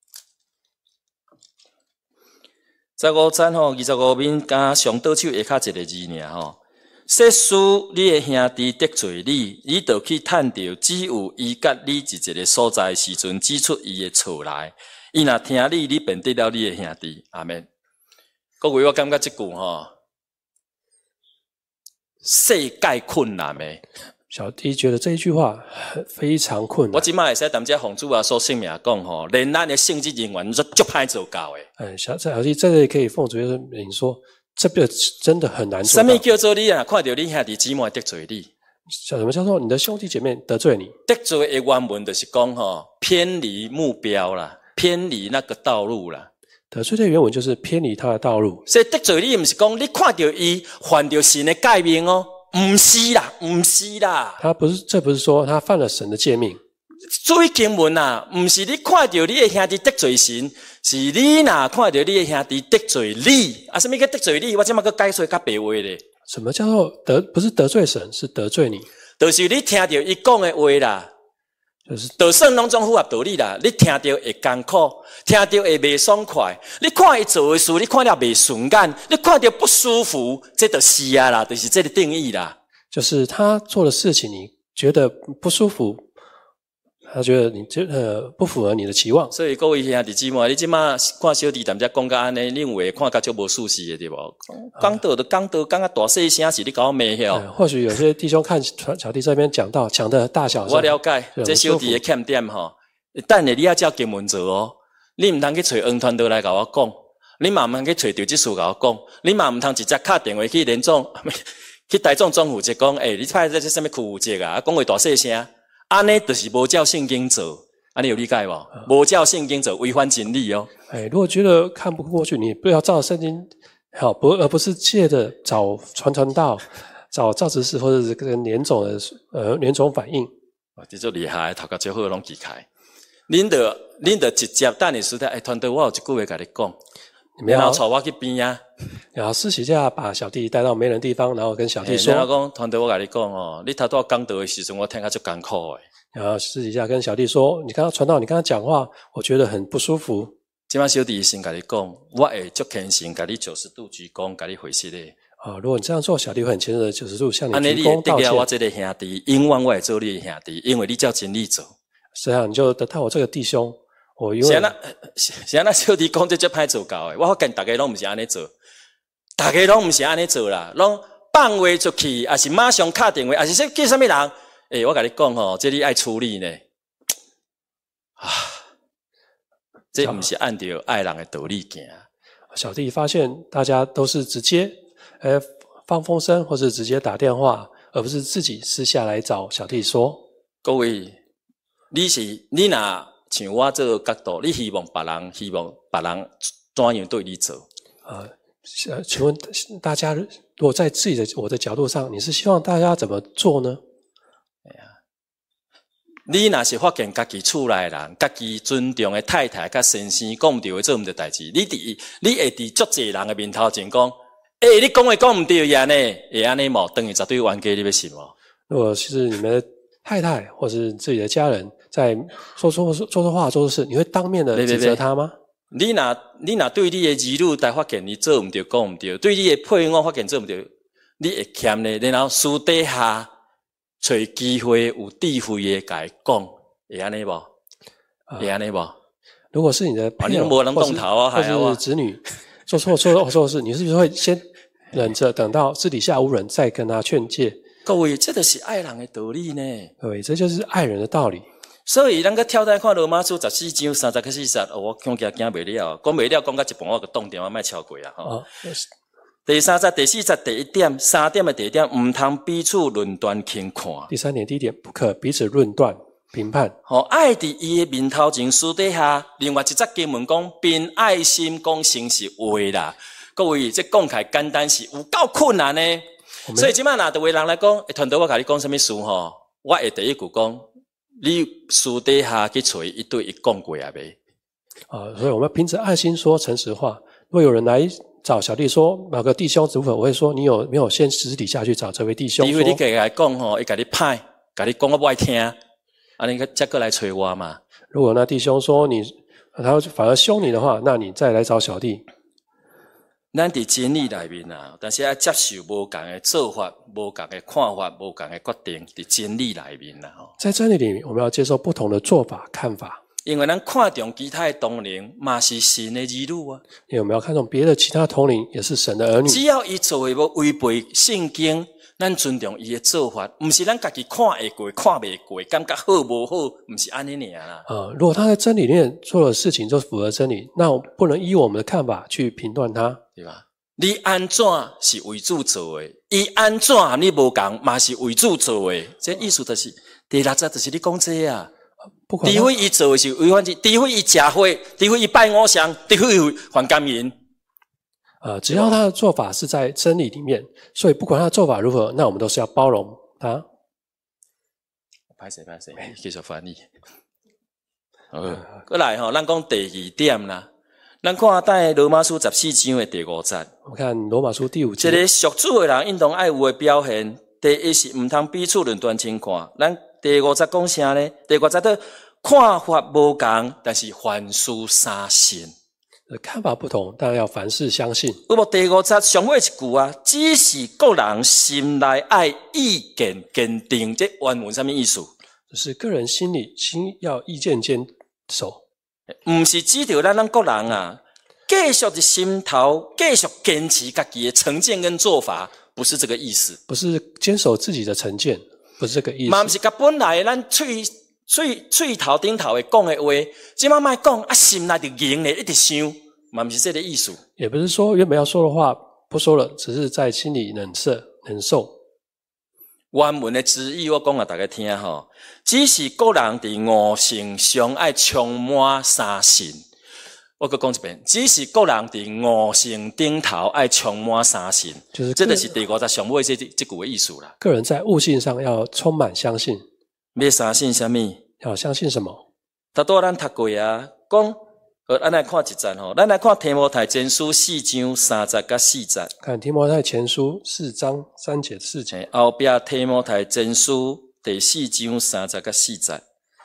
，15节吼，25面加上倒手下骹一个字尔吼。说使你的兄弟得罪你，你就去趁着只有伊甲你一个所在的时阵，指出伊的错来。伊若听你，你便得了你的兄弟。阿们。各位，我感觉这句吼。世界困难的， 小弟觉得这一句话非常困难。 我即摆会使踮遮奉主啊所性命讲吼，连咱的圣职人员都足歹做到的。 小弟这里可以奉主耶稣名说，这个真的很难做到。 什么叫做你看到你兄弟姊妹得罪你？ 什么叫做你的兄弟姐妹得罪你？ 得罪的原文就是讲吼，偏离目标啦，偏离那个道路啦。 得罪的原文就是偏离他的道路， 所以得罪你，不是讲你看到伊犯到神的诫命哦，不是啦，不是啦。 这不是说他犯了神的诫命。 注意经文啊，不是你看到你的兄弟得罪神，是你哪看到你的兄弟得罪你啊？什么叫得罪你？我这么个解说较白话咧。 什么叫做不是得罪神，是得罪你？ 就是你听到伊讲的话啦。就算拢总符合道理啦，你听到会艰苦，听到会袂爽快，你看伊做的事，你看了袂顺眼，你看到不舒服，这就是啊啦，就是这个定义啦。 就是他做的事情，你觉得不舒服， 他觉得你不符合你的期望。 所以各位兄弟姊妹，你即马看小弟踮遮讲甲安尼，恁有会看甲足无舒适的对无？讲道讲啊大细声是你甲我骂晓。 或许有些弟兄看小弟这边讲的大小声， 我了解，这小弟的欠点吼，等下你要照经文做哦。你毋通去找恩传道来甲我讲，你嘛毋通去找刘执事甲我讲，你嘛毋通直接敲电话去连总去台中总负责讲，你派这什么区负责啊？讲话大细声。安尼就是无照圣经做，安尼有理解无？无照圣经做，违反真理哦。 如果觉得看不过去，你不要照圣经，好而不是借着找传道、找赵执事或者是跟联总反应。 这就厉害，头壳最好拢记开。恁得直接等你时代，团队我有一句话甲你讲，然后带我去边啊。 然后私底下把小弟带到没人地方，然后跟小弟说：“ 然后讲团队，我甲你讲哦，你头拄讲道的时阵，我听甲足艰苦诶。” 然后私底下跟小弟说：“你刚刚传道，你刚刚讲话，我觉得很不舒服。” 今晚小弟先甲你讲，我会足虔诚，甲你90度鞠躬，甲你回息诶。 如果你这样做，小弟会很虔诚的90度向你鞠躬道歉。 安尼你会得了我这个兄弟，永远我会做你的兄弟，因为你照真理做。 这样你就得到我这个弟兄。 是那小弟讲这足歹做到诶，我发现大家拢毋是安尼做。大家拢毋是安尼做啦，拢放话出去，还是马上敲电话，还是说叫什么人？我甲你讲吼，这你爱处理呢。这毋是按照爱人的道理行。 小弟发现大家都是直接放风声，或是直接打电话，而不是自己私下来找小弟说。 各位，你若像我这个角度，你希望别人怎样对你做？ 请问大家，如果在我的角度上，你是希望大家怎么做呢？ 你若是发现家己厝内人，家己尊重的太太甲先生讲毋对的做毋对代志，你会伫足济人的面头前讲，你讲话讲毋对呀呢？会安尼无？等于绝对冤家，你要信无？ 如果是你们的太太或是自己的家人在说错话、做错事，你会当面的指责他吗？ 你若对你的儿女在发现你做毋对、讲毋对，对你的配偶发现做毋对，你会欠呢？然后私底下找机会有智慧的甲伊讲，会安尼无？会安尼无？ 如果是你的配偶或是子女做错事，你是不是会先忍着，等到私底下无人再跟他劝诫？ 各位，这就是爱人的道理呢。 各位，这就是爱人的道理。 所以，咱个跳台看罗马书14章30个40，我恐惊袂了，讲袂了，讲到一半我就冻掉，我莫超过啊！第3节、第4节第1点、3点的第1点，毋通彼此论断轻看。 第3点第1点，不可彼此论断评判。 爱伫伊的面头前私底下，另外一节经文讲，凭爱心讲诚实话啦。各位，这讲起来简单是有够困难呢。所以即摆若对人来讲，团队我甲你讲什么事吼，我会第一句讲。你私底下去找一对一讲过啊未？ 所以我们要凭着爱心说诚实话。如果有人来找小弟说某个弟兄怎么，我会说你有没有先私底下去找这位弟兄说？因为你给他讲吼，伊甲你歹，甲你讲我不爱听，安尼个再过来找我嘛。 如果那弟兄说他反而凶你的话，那你再来找小弟。 咱伫真理内面啊，但是要接受无同的做法、无同的看法、无同的决定，伫真理内面啦。 在真理里面，我们要接受不同的做法、看法。 因为咱看重其他的同龄，嘛是神的儿女啊。 因为我们要看重别的其他同龄，也是神的儿女。 只要伊做的无违背圣经，咱尊重伊的做法，毋是咱家己看会过、看袂过，感觉好无好，毋是安尼尔啦。 如果他在真理里面做的事情就符合真理，那我不能依我们的看法去评断他。 对吧？你安怎是为主做的？伊安怎你无共，嘛是为主做的。这意思就是第6节就是你讲这啊。除非伊做的是违反，除非伊食花，除非伊拜偶像，除非伊还奸淫。 只要他的做法是在真理里面，所以不管他的做法如何，那我们都是要包容他。 歹势，继续翻译。过来吼，咱讲第2点啦。咱看在罗马书14章的第5节。 我们看罗马书第5节。 一个属主的人应当爱有的表现，第一是毋通彼此论断轻看。咱第5节讲啥呢？第5节的看法无同，但是凡事相信。 看法不同，但要凡事相信。 有无第5节上尾一句啊？只是各人心内爱意见坚定，这原文什么意思？ 就是个人心要意见坚守， 唔是指着咱国人啊，继续的心头，继续坚持家己的成见跟做法，不是这个意思。 不是坚守自己的成见，不是这个意思。 嘛，不是甲本来咱嘴头顶头的讲的话，即马莫讲啊，心内就硬咧，一直想，嘛不是这个意思。 也不是说原本要说的话不说了，只是在心里忍受。 原文的旨意我讲给大家听吼，只是个人伫五性上爱充满三信。我再讲一遍，只是个人伫五性顶头爱充满三信， 就是这就是第50上尾这句的意思啦。 个人在悟性上要充满相信。 要相信什么？ 要相信什么？ 头拄咱读过啊，讲，咱来看一节吼，咱来看提摩太前书4章3节甲4节。 看提摩太前书4章3节4节。 后壁提摩太前书第4章3节甲4节。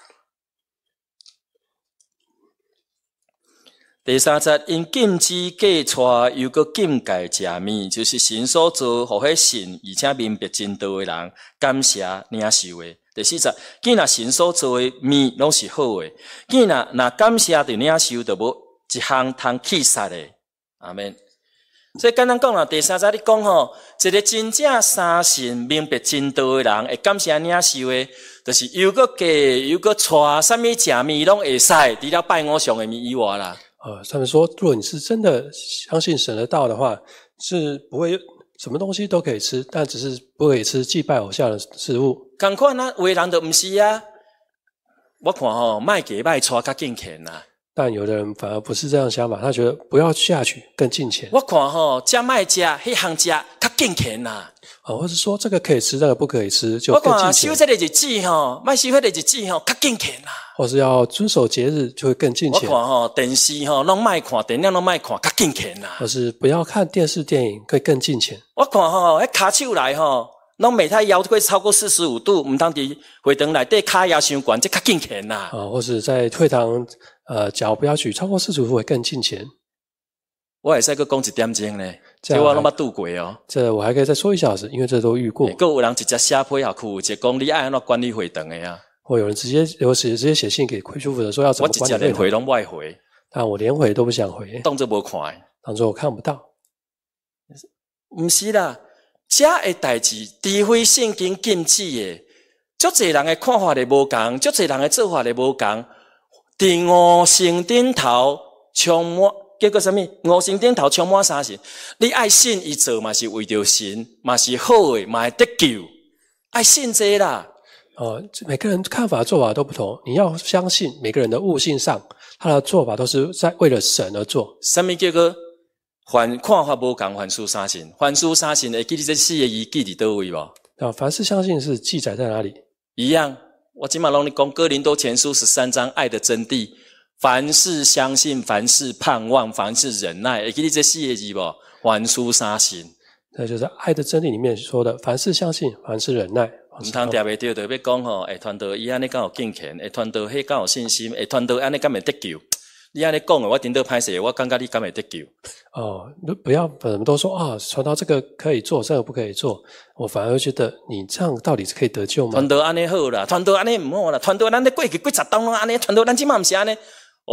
第3节，因禁止嫁娶，又搁禁戒食面，就是神所做，互迄信而且明白真道的人，感谢领受的。第4节，既然神所做的面拢是好的，既然感谢着领受，就无一项通弃杀的。阿们。所以简单讲啦，第3节你讲吼，一个真正相信明白真道的人，会感谢领受的，就是又搁嫁又搁娶，啥物食面拢会使，除了拜偶像的面以外啦。 他们说，如果你是真的相信神的道的话，是不会什么东西都可以吃，但只是不可以吃祭拜偶像的事物。同款啊，有的人就不是啊。我看吼，卖嫁卖娶较敬虔呐。 但有的人反而不是这样想法，他觉得不要下去更敬虔。 我看吼，食卖食，迄项食较敬虔呐。 或是说这个可以吃，那个不可以吃，就更敬虔。 我看守这个日子吼，卖守迄个日子吼，较敬虔呐。 或是要遵守节日，就会更敬虔。 我看吼，电视吼，拢卖看，电影拢卖看，较敬虔呐。 或是不要看电视电影，会更敬虔。 我看吼，迄骹手来吼，拢袂太摇过超过45度，毋通伫会堂内底骹摇伤悬，这较敬虔呐。 或是在会堂脚不要举超过45度，会更敬虔。 我会使搁讲一点钟呢，这我拢捌拄过哦。 这我还可以再说1小时，因为这都遇过。 搁有人直接写批下去，就讲你爱安怎管理会堂的啊。 或有人直接写信给会书负责说要怎么管理会堂。我直接连回拢不爱回， 但我连回都不想回， 当作无看， 当作我看不到。 不是啦，这个代志除非圣经禁止的，足侪人的看法就无同，足侪人的做法就无同。伫五圣顶头充满，叫做什么？五圣顶头充满三神。你爱信伊做嘛是为着神，嘛是好的，嘛会得救。爱信这啦。 每个人看法做法都不同，你要相信每个人的悟性上，他的做法都是在为了神而做。 什么叫做看法无同，凡事三信？凡事三信会记你这4个字记伫倒位无？ 凡事相信是记载在哪里？ 一样。我今晚拢你讲哥林多前书13章爱的真谛，凡事相信，凡事盼望，凡事忍耐，会记你这4个字无？凡事三信。 那就是爱的真理里面说的，凡事相信，凡事忍耐。 唔通抓袂着，就要讲吼，传道伊安尼敢有敬虔，传道迄敢有信心，传道安尼敢会得救？你安尼讲的，我顶多歹势，我感觉你敢会得救？ 不要什么都说传道这个可以做，这个不可以做，我反而觉得你这样到底是可以得救吗？ 传道安尼好啦，传道安尼唔好啦，传道咱咧过去几十当拢安尼，传道咱即满毋是安尼。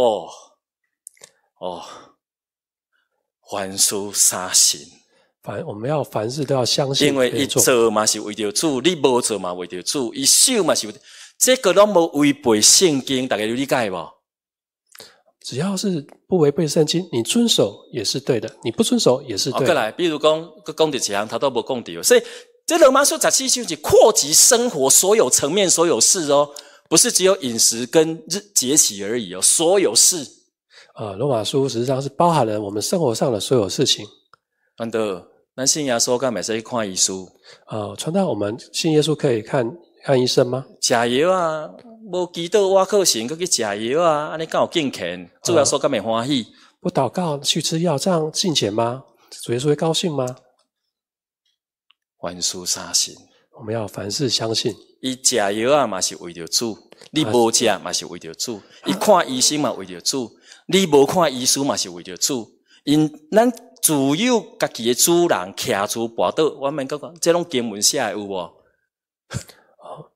凡事三信。 我们要凡事都要相信， 因为伊做嘛是为着主，你无做嘛为着主，伊守嘛是为着，这个拢无违背圣经，大家有理解无？ 只要是不违背圣经，你遵守也是对的，你不遵守也是对的。 再来，比如讲到一项，他都无讲到，所以这罗马书14章是扩及生活所有层面、所有事哦，不是只有饮食跟节气而已哦，所有事。 罗马书实际上是包含了我们生活上的所有事情。 传道，咱信耶稣敢袂使去看医师？ 传道，我们信耶稣可以看医生吗？ 食药啊，无祈祷我靠神，佮去食药啊，安尼敢有敬虔？主耶稣敢会欢喜？ 不祷告去吃药，这样敬虔吗？主耶稣会高兴吗？ 凡事相信， 我们要凡事相信。 伊食药啊嘛是为着主，你无食嘛是为着主，伊看医生嘛为着主，你无看医师嘛是为着主，因咱。自有家己的主人，徛住跋倒，我免讲，这种经文写的有无？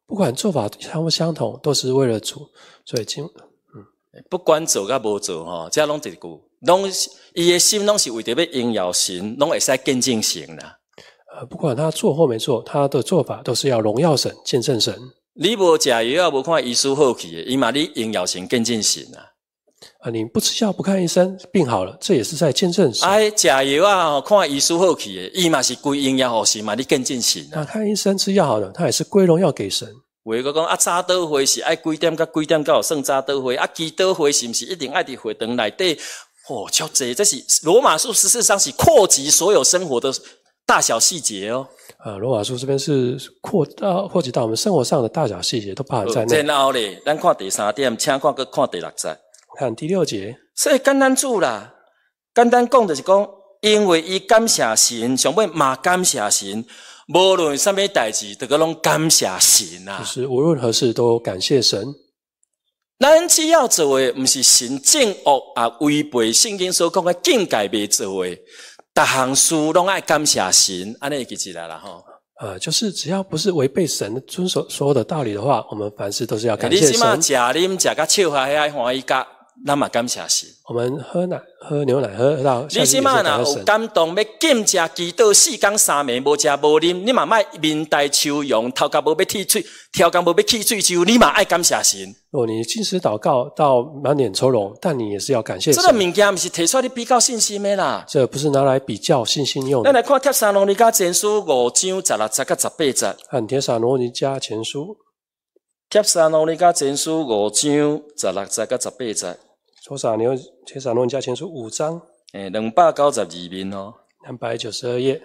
不管做法相不相同，都是为了主。所以不管做甲无做吼，这拢一句，拢伊的心拢是为着要荣耀神，拢会使见证神啦。 不管他做或没做，他的做法都是要荣耀神、见证神。 你无食药，无看医师好去的，伊嘛你荣耀神、见证神啊。 你不吃药不看医生，病好了，这也是在见证神。 食药啊，看医师好去的，伊嘛是归荣耀神嘛，你见证神啊。 看医生吃药好了，他也是归荣耀给神。 话个讲早祷会是爱几点到几点才有算早祷会？祈祷会是不是一定爱伫会堂内底？超济，这是罗马书14章是扩及所有生活的大小细节哦。 罗马书这边是扩及到我们生活上的大小细节都包含在内。 然后咧，咱看第3点，请看个看第6节。 看第6节。 所以简单主啦，简单讲就是讲，因为伊感谢神，上尾嘛感谢神。无论什么代志，都个拢感谢神啊！ 就是无论何事都感谢神。 咱只要做的，不是神正恶啊，违背圣经所讲的境界未做的，逐项事拢爱感谢神，安尼记起来了吼。 就是只要不是违背神遵守所有的道理的话，我们凡事都是要感谢神。 你起码食啉食甲笑嗨嗨欢喜甲，咱嘛感谢神。 我们喝牛奶喝到， 你起码若有感动要禁食祈祷4天3暝无食无啉，你嘛莫面带笑容，头壳无要剃水，挑工无要剃水就你嘛爱感谢神。 如果你禁食祷告到满脸愁容，但你也是要感谢神。 这个物件不是提出来你比较信心的啦， 这不是拿来比较信心用的。 咱来看帖撒罗尼迦前书5章16节到18节。 看帖撒罗尼迦前书， 帖撒罗尼迦前书5章16节到18节。 帖撒罗尼迦前书5章 ，292面哦 ，292页。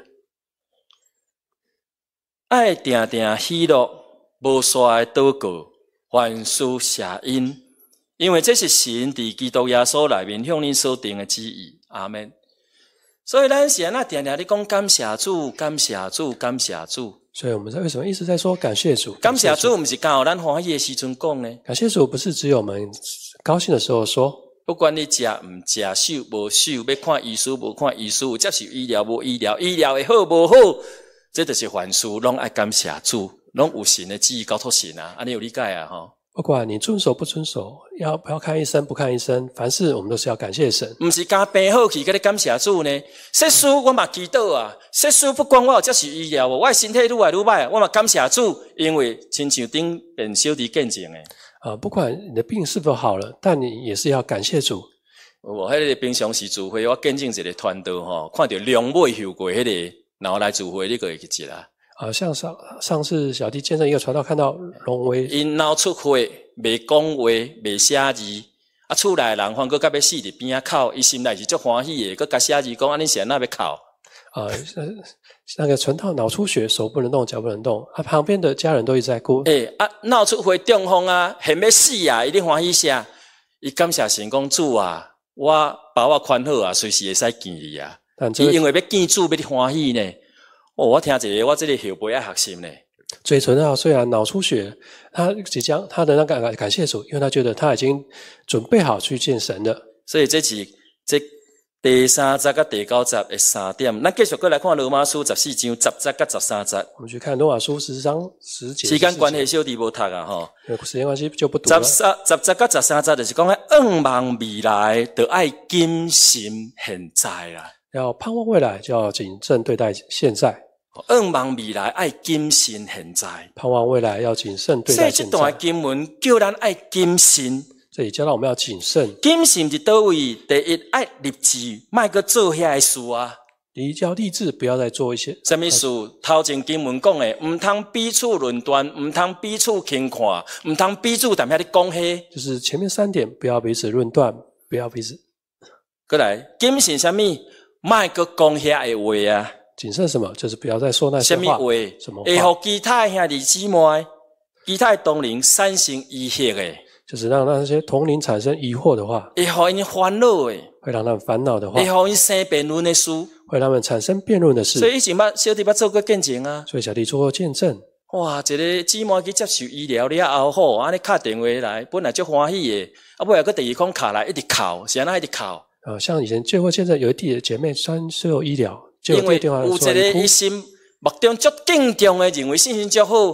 爱定定喜乐，无衰的祷告，凡事谢恩，因为这是神伫基督耶稣内面向恁所定的旨意。阿们。所以咱是安那定定咧讲感谢主，感谢主，感谢主。 所以我们为什么一直在说感谢主？ 感谢主不是刚好咱欢喜的时阵讲呢？ 感谢主不是只有我们高兴的时候说。 不管你食唔食，受无受，要看医师无看医师，接受医疗无医疗，医疗会好无好，这就是凡事拢爱感谢主，拢有神的旨意交托神啊，安尼有理解啊吼。 不管你遵守不遵守，不要看医生不看医生，凡事我们都是要感谢神。 不是加病好去，跟你感谢主呢？说书我嘛祈祷啊，说书不管我有接受医疗，我的身体愈来愈歹，我嘛感谢主，因为亲像顶边小弟见证的。 不管你的病是否好了，但你也是要感谢主。 我迄个平常时聚会，我见证一个传道吼，看到龙尾受过迄个，然后来聚会，你个会记啦。 像上次小弟见证一个传道，看到龙尾， 因脑出血，未讲话，未写字，厝内人反过甲要死伫边仔哭，伊心内是足欢喜的，佮甲写字讲安尼是安那要哭。 那个传道脑出血，手不能动，脚不能动，旁边的家人都一直在哭。 脑出血中风啊，现要死啊，伊咧欢喜写，伊感谢神讲主啊，我把我看好啊，随时会使见你啊。伊因为要见主，要你欢喜呢。我听一个，我这个后辈爱学习呢。 嘴唇啊，虽然脑出血，他即将他的那个感谢主，因为他觉得他已经准备好去见神了。 所以这第3节到第9节的3点，咱继续过来看罗马书14章10节到13节。 我们去看罗马书14章10节。 时间关系，小弟无读啊吼。 时间关系就不读了。 10节到13节就是讲仰望未来，就爱谨慎现在啦。 要盼望未来，就要谨慎对待现在。 仰望未来，爱谨慎现在。 盼望未来，要谨慎对待现在。 所以这段经文叫咱爱谨慎。 这里教导我们要谨慎。 谨慎伫倒位？第一，爱立志，莫去做遐个事啊。 你要立志，不要再做一些什么事？头前经文讲的，唔通彼此论断，唔通彼此轻看，唔通彼此踮遐咧讲迄。 就是前面3点，不要彼此论断，不要彼此。 过来，谨慎什么？莫去讲遐个话啊。 谨慎什么？就是不要再说那些话。 什么话？ 什么话？ 会互其他兄弟姊妹、其他同龄产生疑惑的。 就是让那些同龄产生疑惑的话， 会互因烦恼的， 会让他们烦恼的话， 会互因生辩论的事， 会让他们产生辩论的事。 所以以前小弟做过见证啊。 所以小弟做过见证。 哇，一个姊妹去接受医疗了后，好，安尼打电话来，本来足欢喜的，尾来个第二空卡来一直哭，是安那一直哭。 像以前做过见证，有一弟的姐妹接受医疗， 因为有一个一心目中足敬重的，认为信心足好，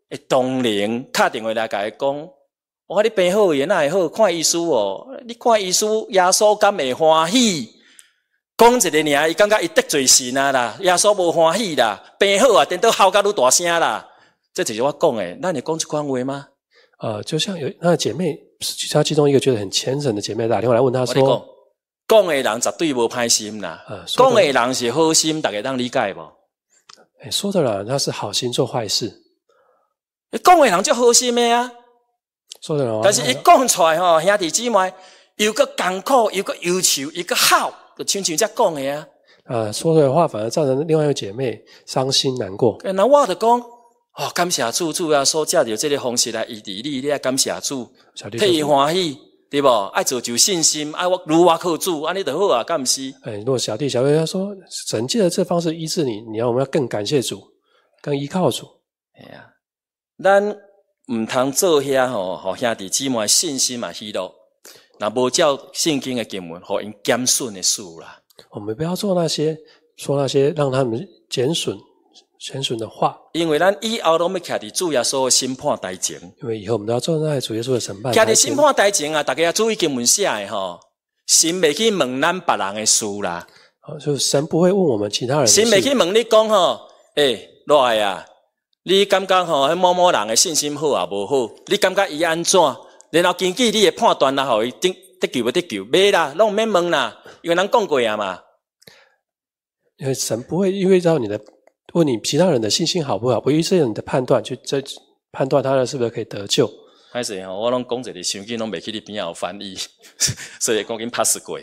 同龄打电话来甲伊讲，我你病好也哪会好？看医师哦，你看医师，耶稣敢会欢喜？讲一个尔，伊感觉伊得罪神啊啦，耶稣无欢喜啦，病好啊，等到嚎甲愈大声啦。这就是我讲诶，那你讲这款话吗？ 就像有那姐妹，其中一个觉得很虔诚的姐妹打电话来问他说：“ 讲诶人绝对无歹心啦，讲诶人是好心，大家当理解无？ 说的人他是好心做坏事， 讲诶人就好心诶啊， 说的人， 但是一讲出来吼，兄弟姊妹又个艰苦，又个忧愁，又个好，就像这讲诶啊。 说的话反而造成另外一个姐妹伤心难过。 那我就讲。感谢主，主啊，所借着这个方式来医治你，你要感谢主，替伊欢喜，对不？爱造就信心，爱我如我靠主，安尼就好啊，敢不是？ 如果小弟小妹他说，神借着这方式医治你，我们要更感谢主，更依靠主。 咱唔通做遐互兄弟姊妹信心嘛喜乐，那无照圣经的经文，互因减损的事啦。 我们不要说那些让他们减损的话， 因为咱以后拢要徛伫主耶稣的审判台前。 因为以后我们都要坐在主耶稣的审判台前。徛伫审判台前啊，大家要注意经文写的吼，神袂去问咱别人的事啦。 就神不会问我们其他人的事。 神袂去问你讲吼，赖啊，你感觉吼，迄某某人的信心好啊无好？你感觉伊安怎？然后根据你的判断啦，互伊得救不得救？袂啦，拢免问啦，因为咱讲过啊嘛。 因为神不会因为照你的。问你其他人的信心好不好，不依照你的判断去判断他的是不是可以得救。 歹势吼，我拢讲一个圣经拢袂去你边仔有翻译，所以讲紧 pass 过。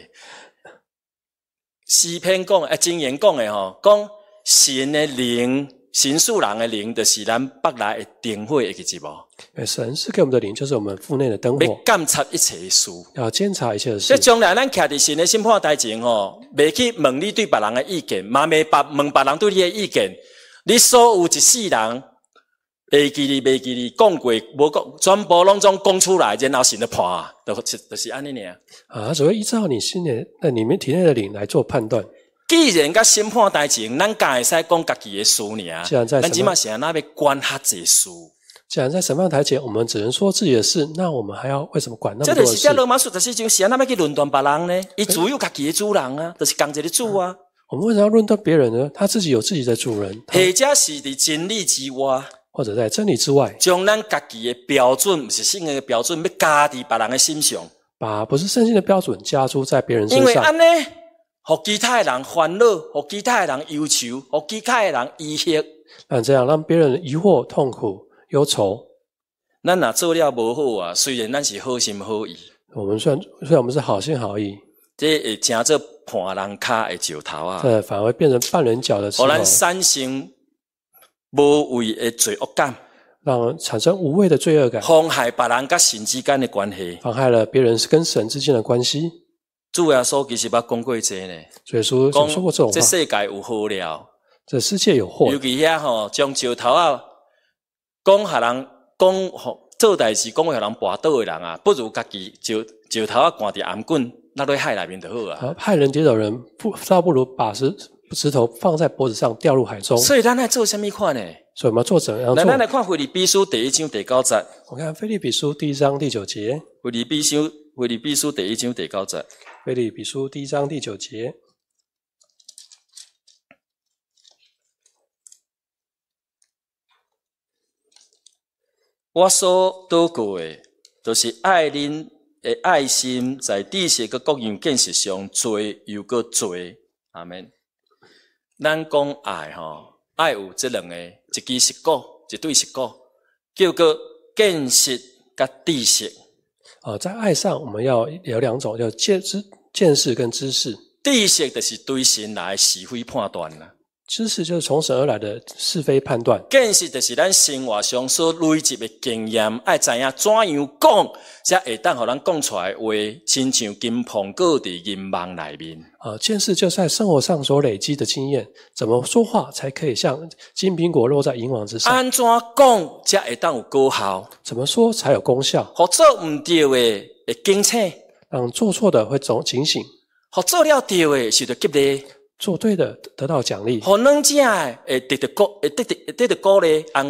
诗篇讲箴言讲的吼，讲神的灵，神属人的灵，就是咱北内的灯火，会记住无？ 神是给我们的灵，就是我们腹内的灯火。 要监察一切事， 要监察一切的事。 所以将来咱徛伫神的审判台前吼，袂去问你对别人的意见，嘛袂问别人对你的意见。你所有一世人会记哩袂记哩讲过无讲，全部拢总讲出来，然后神的判，就是安尼尔。 他只会依照你心里里面体内的灵来做判断。 既然甲审判台前，咱敢会使讲家己的事尔，咱即马是安那要管遐济事。 既然在审判台前，我们只能说自己的事，那我们还要为什么管那么多的事？ 这就是在罗马书14章，是安那要去论断别人呢？伊自有家己的主人啊，就是共一个主啊。 我们为什么要论断别人呢？他自己有自己的主人， 或者是伫真理之外， 或者在真理之外， 将咱家己的标准，不是圣经的标准，要加伫别人的心上， 把不是圣经的标准加诸在别人身上。 因为安尼，互其他的人烦恼，互其他的人忧愁，互其他的人疑惑， 这样让别人疑惑、痛苦、忧愁。 咱若做了无好啊，虽然咱是好心好意， 我们虽然我们是好心好意， 这会成做判人脚的石头啊！ 这反而会变成绊人脚的石头， 互咱产生无谓的罪恶感， 让人产生无谓的罪恶感， 妨害别人跟神之间的关系， 妨害了别人跟神之间的关系。 主耶稣其实捌讲过这呢， 所以说过这种话， 这世界有祸了， 这世界有祸， 尤其遐吼，将石头啊讲下人讲做代志讲互人跋倒的人啊，不如家己石头啊灌伫颔棍，落去海内面就好啊。 害人跌倒人，倒不如把石头放在脖子上掉入海中。 所以咱来做什么款呢？ 所以我们要做怎样做？ 咱来看腓立比书第1章第9节。 我看腓立比书第1章第9节。 腓立比书第1章第9节。 腓立比书第1章第9节。 我所祷告的，就是爱恁的爱心，在知识佮各样见识上做又搁做。阿们。咱讲爱吼，爱有这两个，一支是果，一对是果，叫做见识佮知识。 在爱上，我们要有两种，叫见识跟知识。 知识就是对神来是非判断啦。 知识就是从神而来的是非判断， 见识就是咱生活上所累积的经验，爱知影怎样讲，才会当互咱讲出来的话，亲像金苹果伫银网内面。 见识就是在生活上所累积的经验，怎么说话才可以像金苹果落在银网之上？ 安怎讲才会当有果效？ 怎么说才有功效？ 或做唔对的会警醒， 让做错的会警醒； 或做了对的受到激励。 做对的得到奖励， 互软正的会得到鼓励安慰，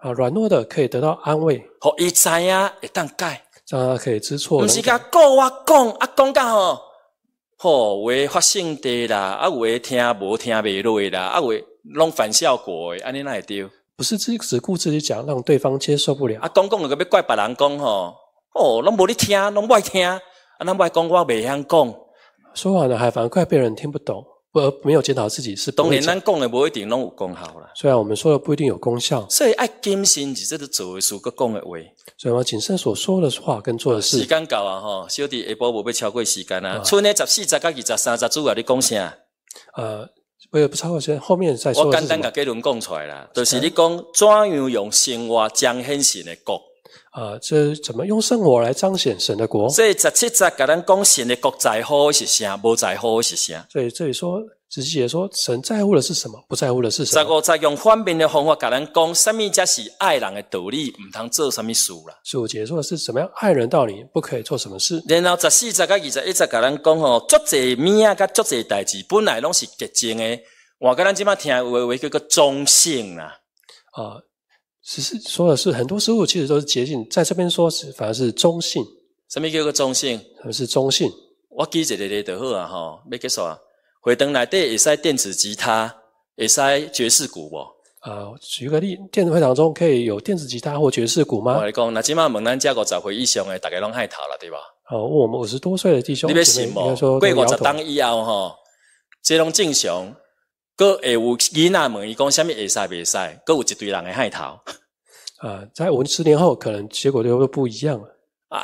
软弱的可以得到安慰， 互伊知影会当改， 让他可以知错。 毋是甲顾我讲，讲到话发性地啦，话听无听袂落啦，话拢反效果的，安尼哪会对？ 不是只顾自己讲，让对方接受不了。 讲就要怪别人讲拢无你听，拢不爱听，咱不爱讲，我袂晓讲。 说完了还反而怪别人听不懂，而没有检讨自己是不会讲。 当然，咱讲的无一定拢有功效啦。 虽然我们说的不一定有功效， 所以爱谨慎是这个做的事，佮讲的话。 所以我们谨慎所说的话跟做的事。 时间到啊，小弟下晡无要超过时间啊。剩的14、10、20、30主要你讲啥？ 为了不超过时间，后面再说的是什么？ 我简单甲结论讲出来啦，就是你讲怎样用生活彰显神的国。 这怎么用生活来彰显神的国？ 所以17节甲咱讲神的国在乎是啥，无在乎是啥。 所以这里说仔细解说，神在乎的是什么，不在乎的是什么。 15节用反面的方法甲咱讲，什么才是爱人的道理，唔通做什么事啦。 15节说的是怎么样爱人道理，不可以做什么事。 然后14节甲21节甲咱讲足侪物啊，甲足侪代志本来拢是洁净的。我跟咱今麦听的话叫做中性啦。 只是说的是很多事物其实都是洁净，在这边说是反而是中性。 什么叫做中性？ 什么是中性？我举一个例就好啊，要结束啊。会堂内底会使电子吉他，会使爵士鼓无？举个例，电子会堂中可以有电子吉他或爵士鼓吗？ 我来讲，那今麦问咱遮50岁以上的，大家拢害头了，对吧？ 问我们50多岁的弟兄， 你要信无？过50当以后这拢正常。佫会有囡仔问伊讲啥物会使袂使，佫有一堆人会害头。 在50年后，可能结果就会不一样了。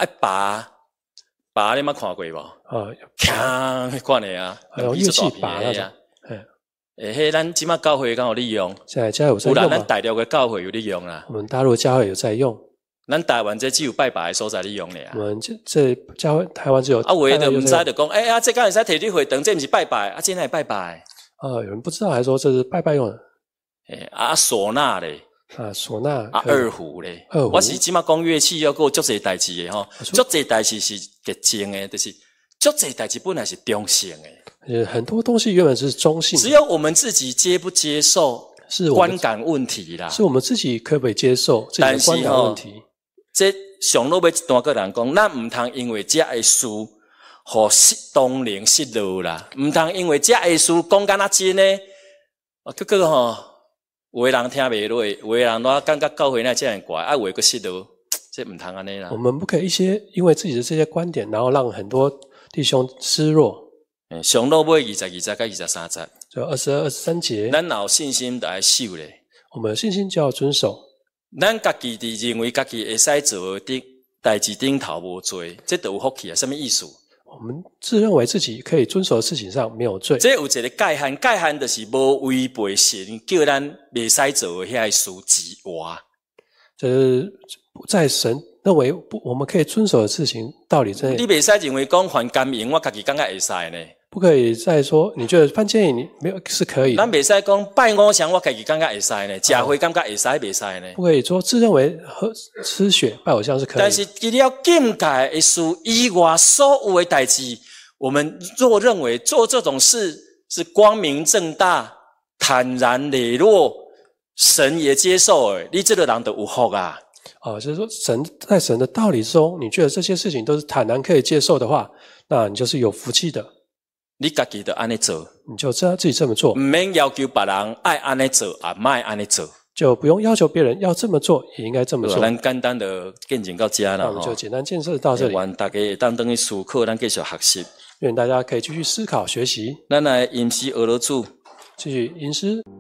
拔你捌看过无？锵迄款的啊， 用乐器拔那种。 迄咱即马教会敢有利用？ 现在教会有在用吗？ 有啦，咱大陆的教会有利用啦。 我们大陆的教会有在用。 咱台湾这只有拜拜的所在利用咧。 我们这教会台湾只有。 有的唔知就讲，这敢会使摕去会堂，这毋是拜拜，这哪会拜拜？ 有人不知道，还说这是拜拜用的。 唢呐咧， 唢呐， 二胡咧。我是即马讲乐器，要有足侪代志的吼，足侪代志是洁净的，就是足侪代志本来是中性的。 很多东西原本是中性的， 只有我们自己接不接受，是观感问题啦。 是我们自己可不可以接受自己的观感问题？ 这上落要一段个人讲，咱唔通因为这个事。互当然失落啦，唔通因为这艺术讲敢若真诶，结果有的人听袂落，有的人都感觉教会那这样怪，有的佫失落，这唔通安尼啦。 我们不可以因为自己的这些观点，然后让很多弟兄失落。 上落尾20节跟23节， 就22、23节， 咱有信心就要守咧。 我们有信心就要遵守。 咱家己认为家己会使做的代志顶头无做，这就有福气啊！什么意思？ 我们自认为自己可以遵守的事情上没有罪， 这有一个界限，界限就是无违背神叫咱袂使做的遐事之外， 这是在神认为我们可以遵守的事情，道理在。 你袂使认为讲犯奸淫，我家己感觉会使呢？ 不可以再说你觉得犯奸淫你没有是可以的。 咱袂使讲拜五常，我家己感觉会使呢？食会感觉会使袂使呢？ 不可以说自认为吃血拜偶像是可以的。 但是除了禁戒的事以外，所有的代志，我们若认为做这种事是光明正大、坦然磊落，神也接受的，你这个人就有福啊！ 就是说在神的道理中，你觉得这些事情都是坦然可以接受的话，那你就是有福气的。 你家己就安尼做， 你就知道自己这么做， 唔免要求别人爱安尼做，也莫安尼做， 就不用要求别人要这么做，也应该这么做。 咱简单的见证到这啦， 那我们就简单建设到这里。 愿大家会当等于思考，咱继续学习。 愿大家可以继续思考学习。 咱来吟诗俄罗主， 继续吟诗。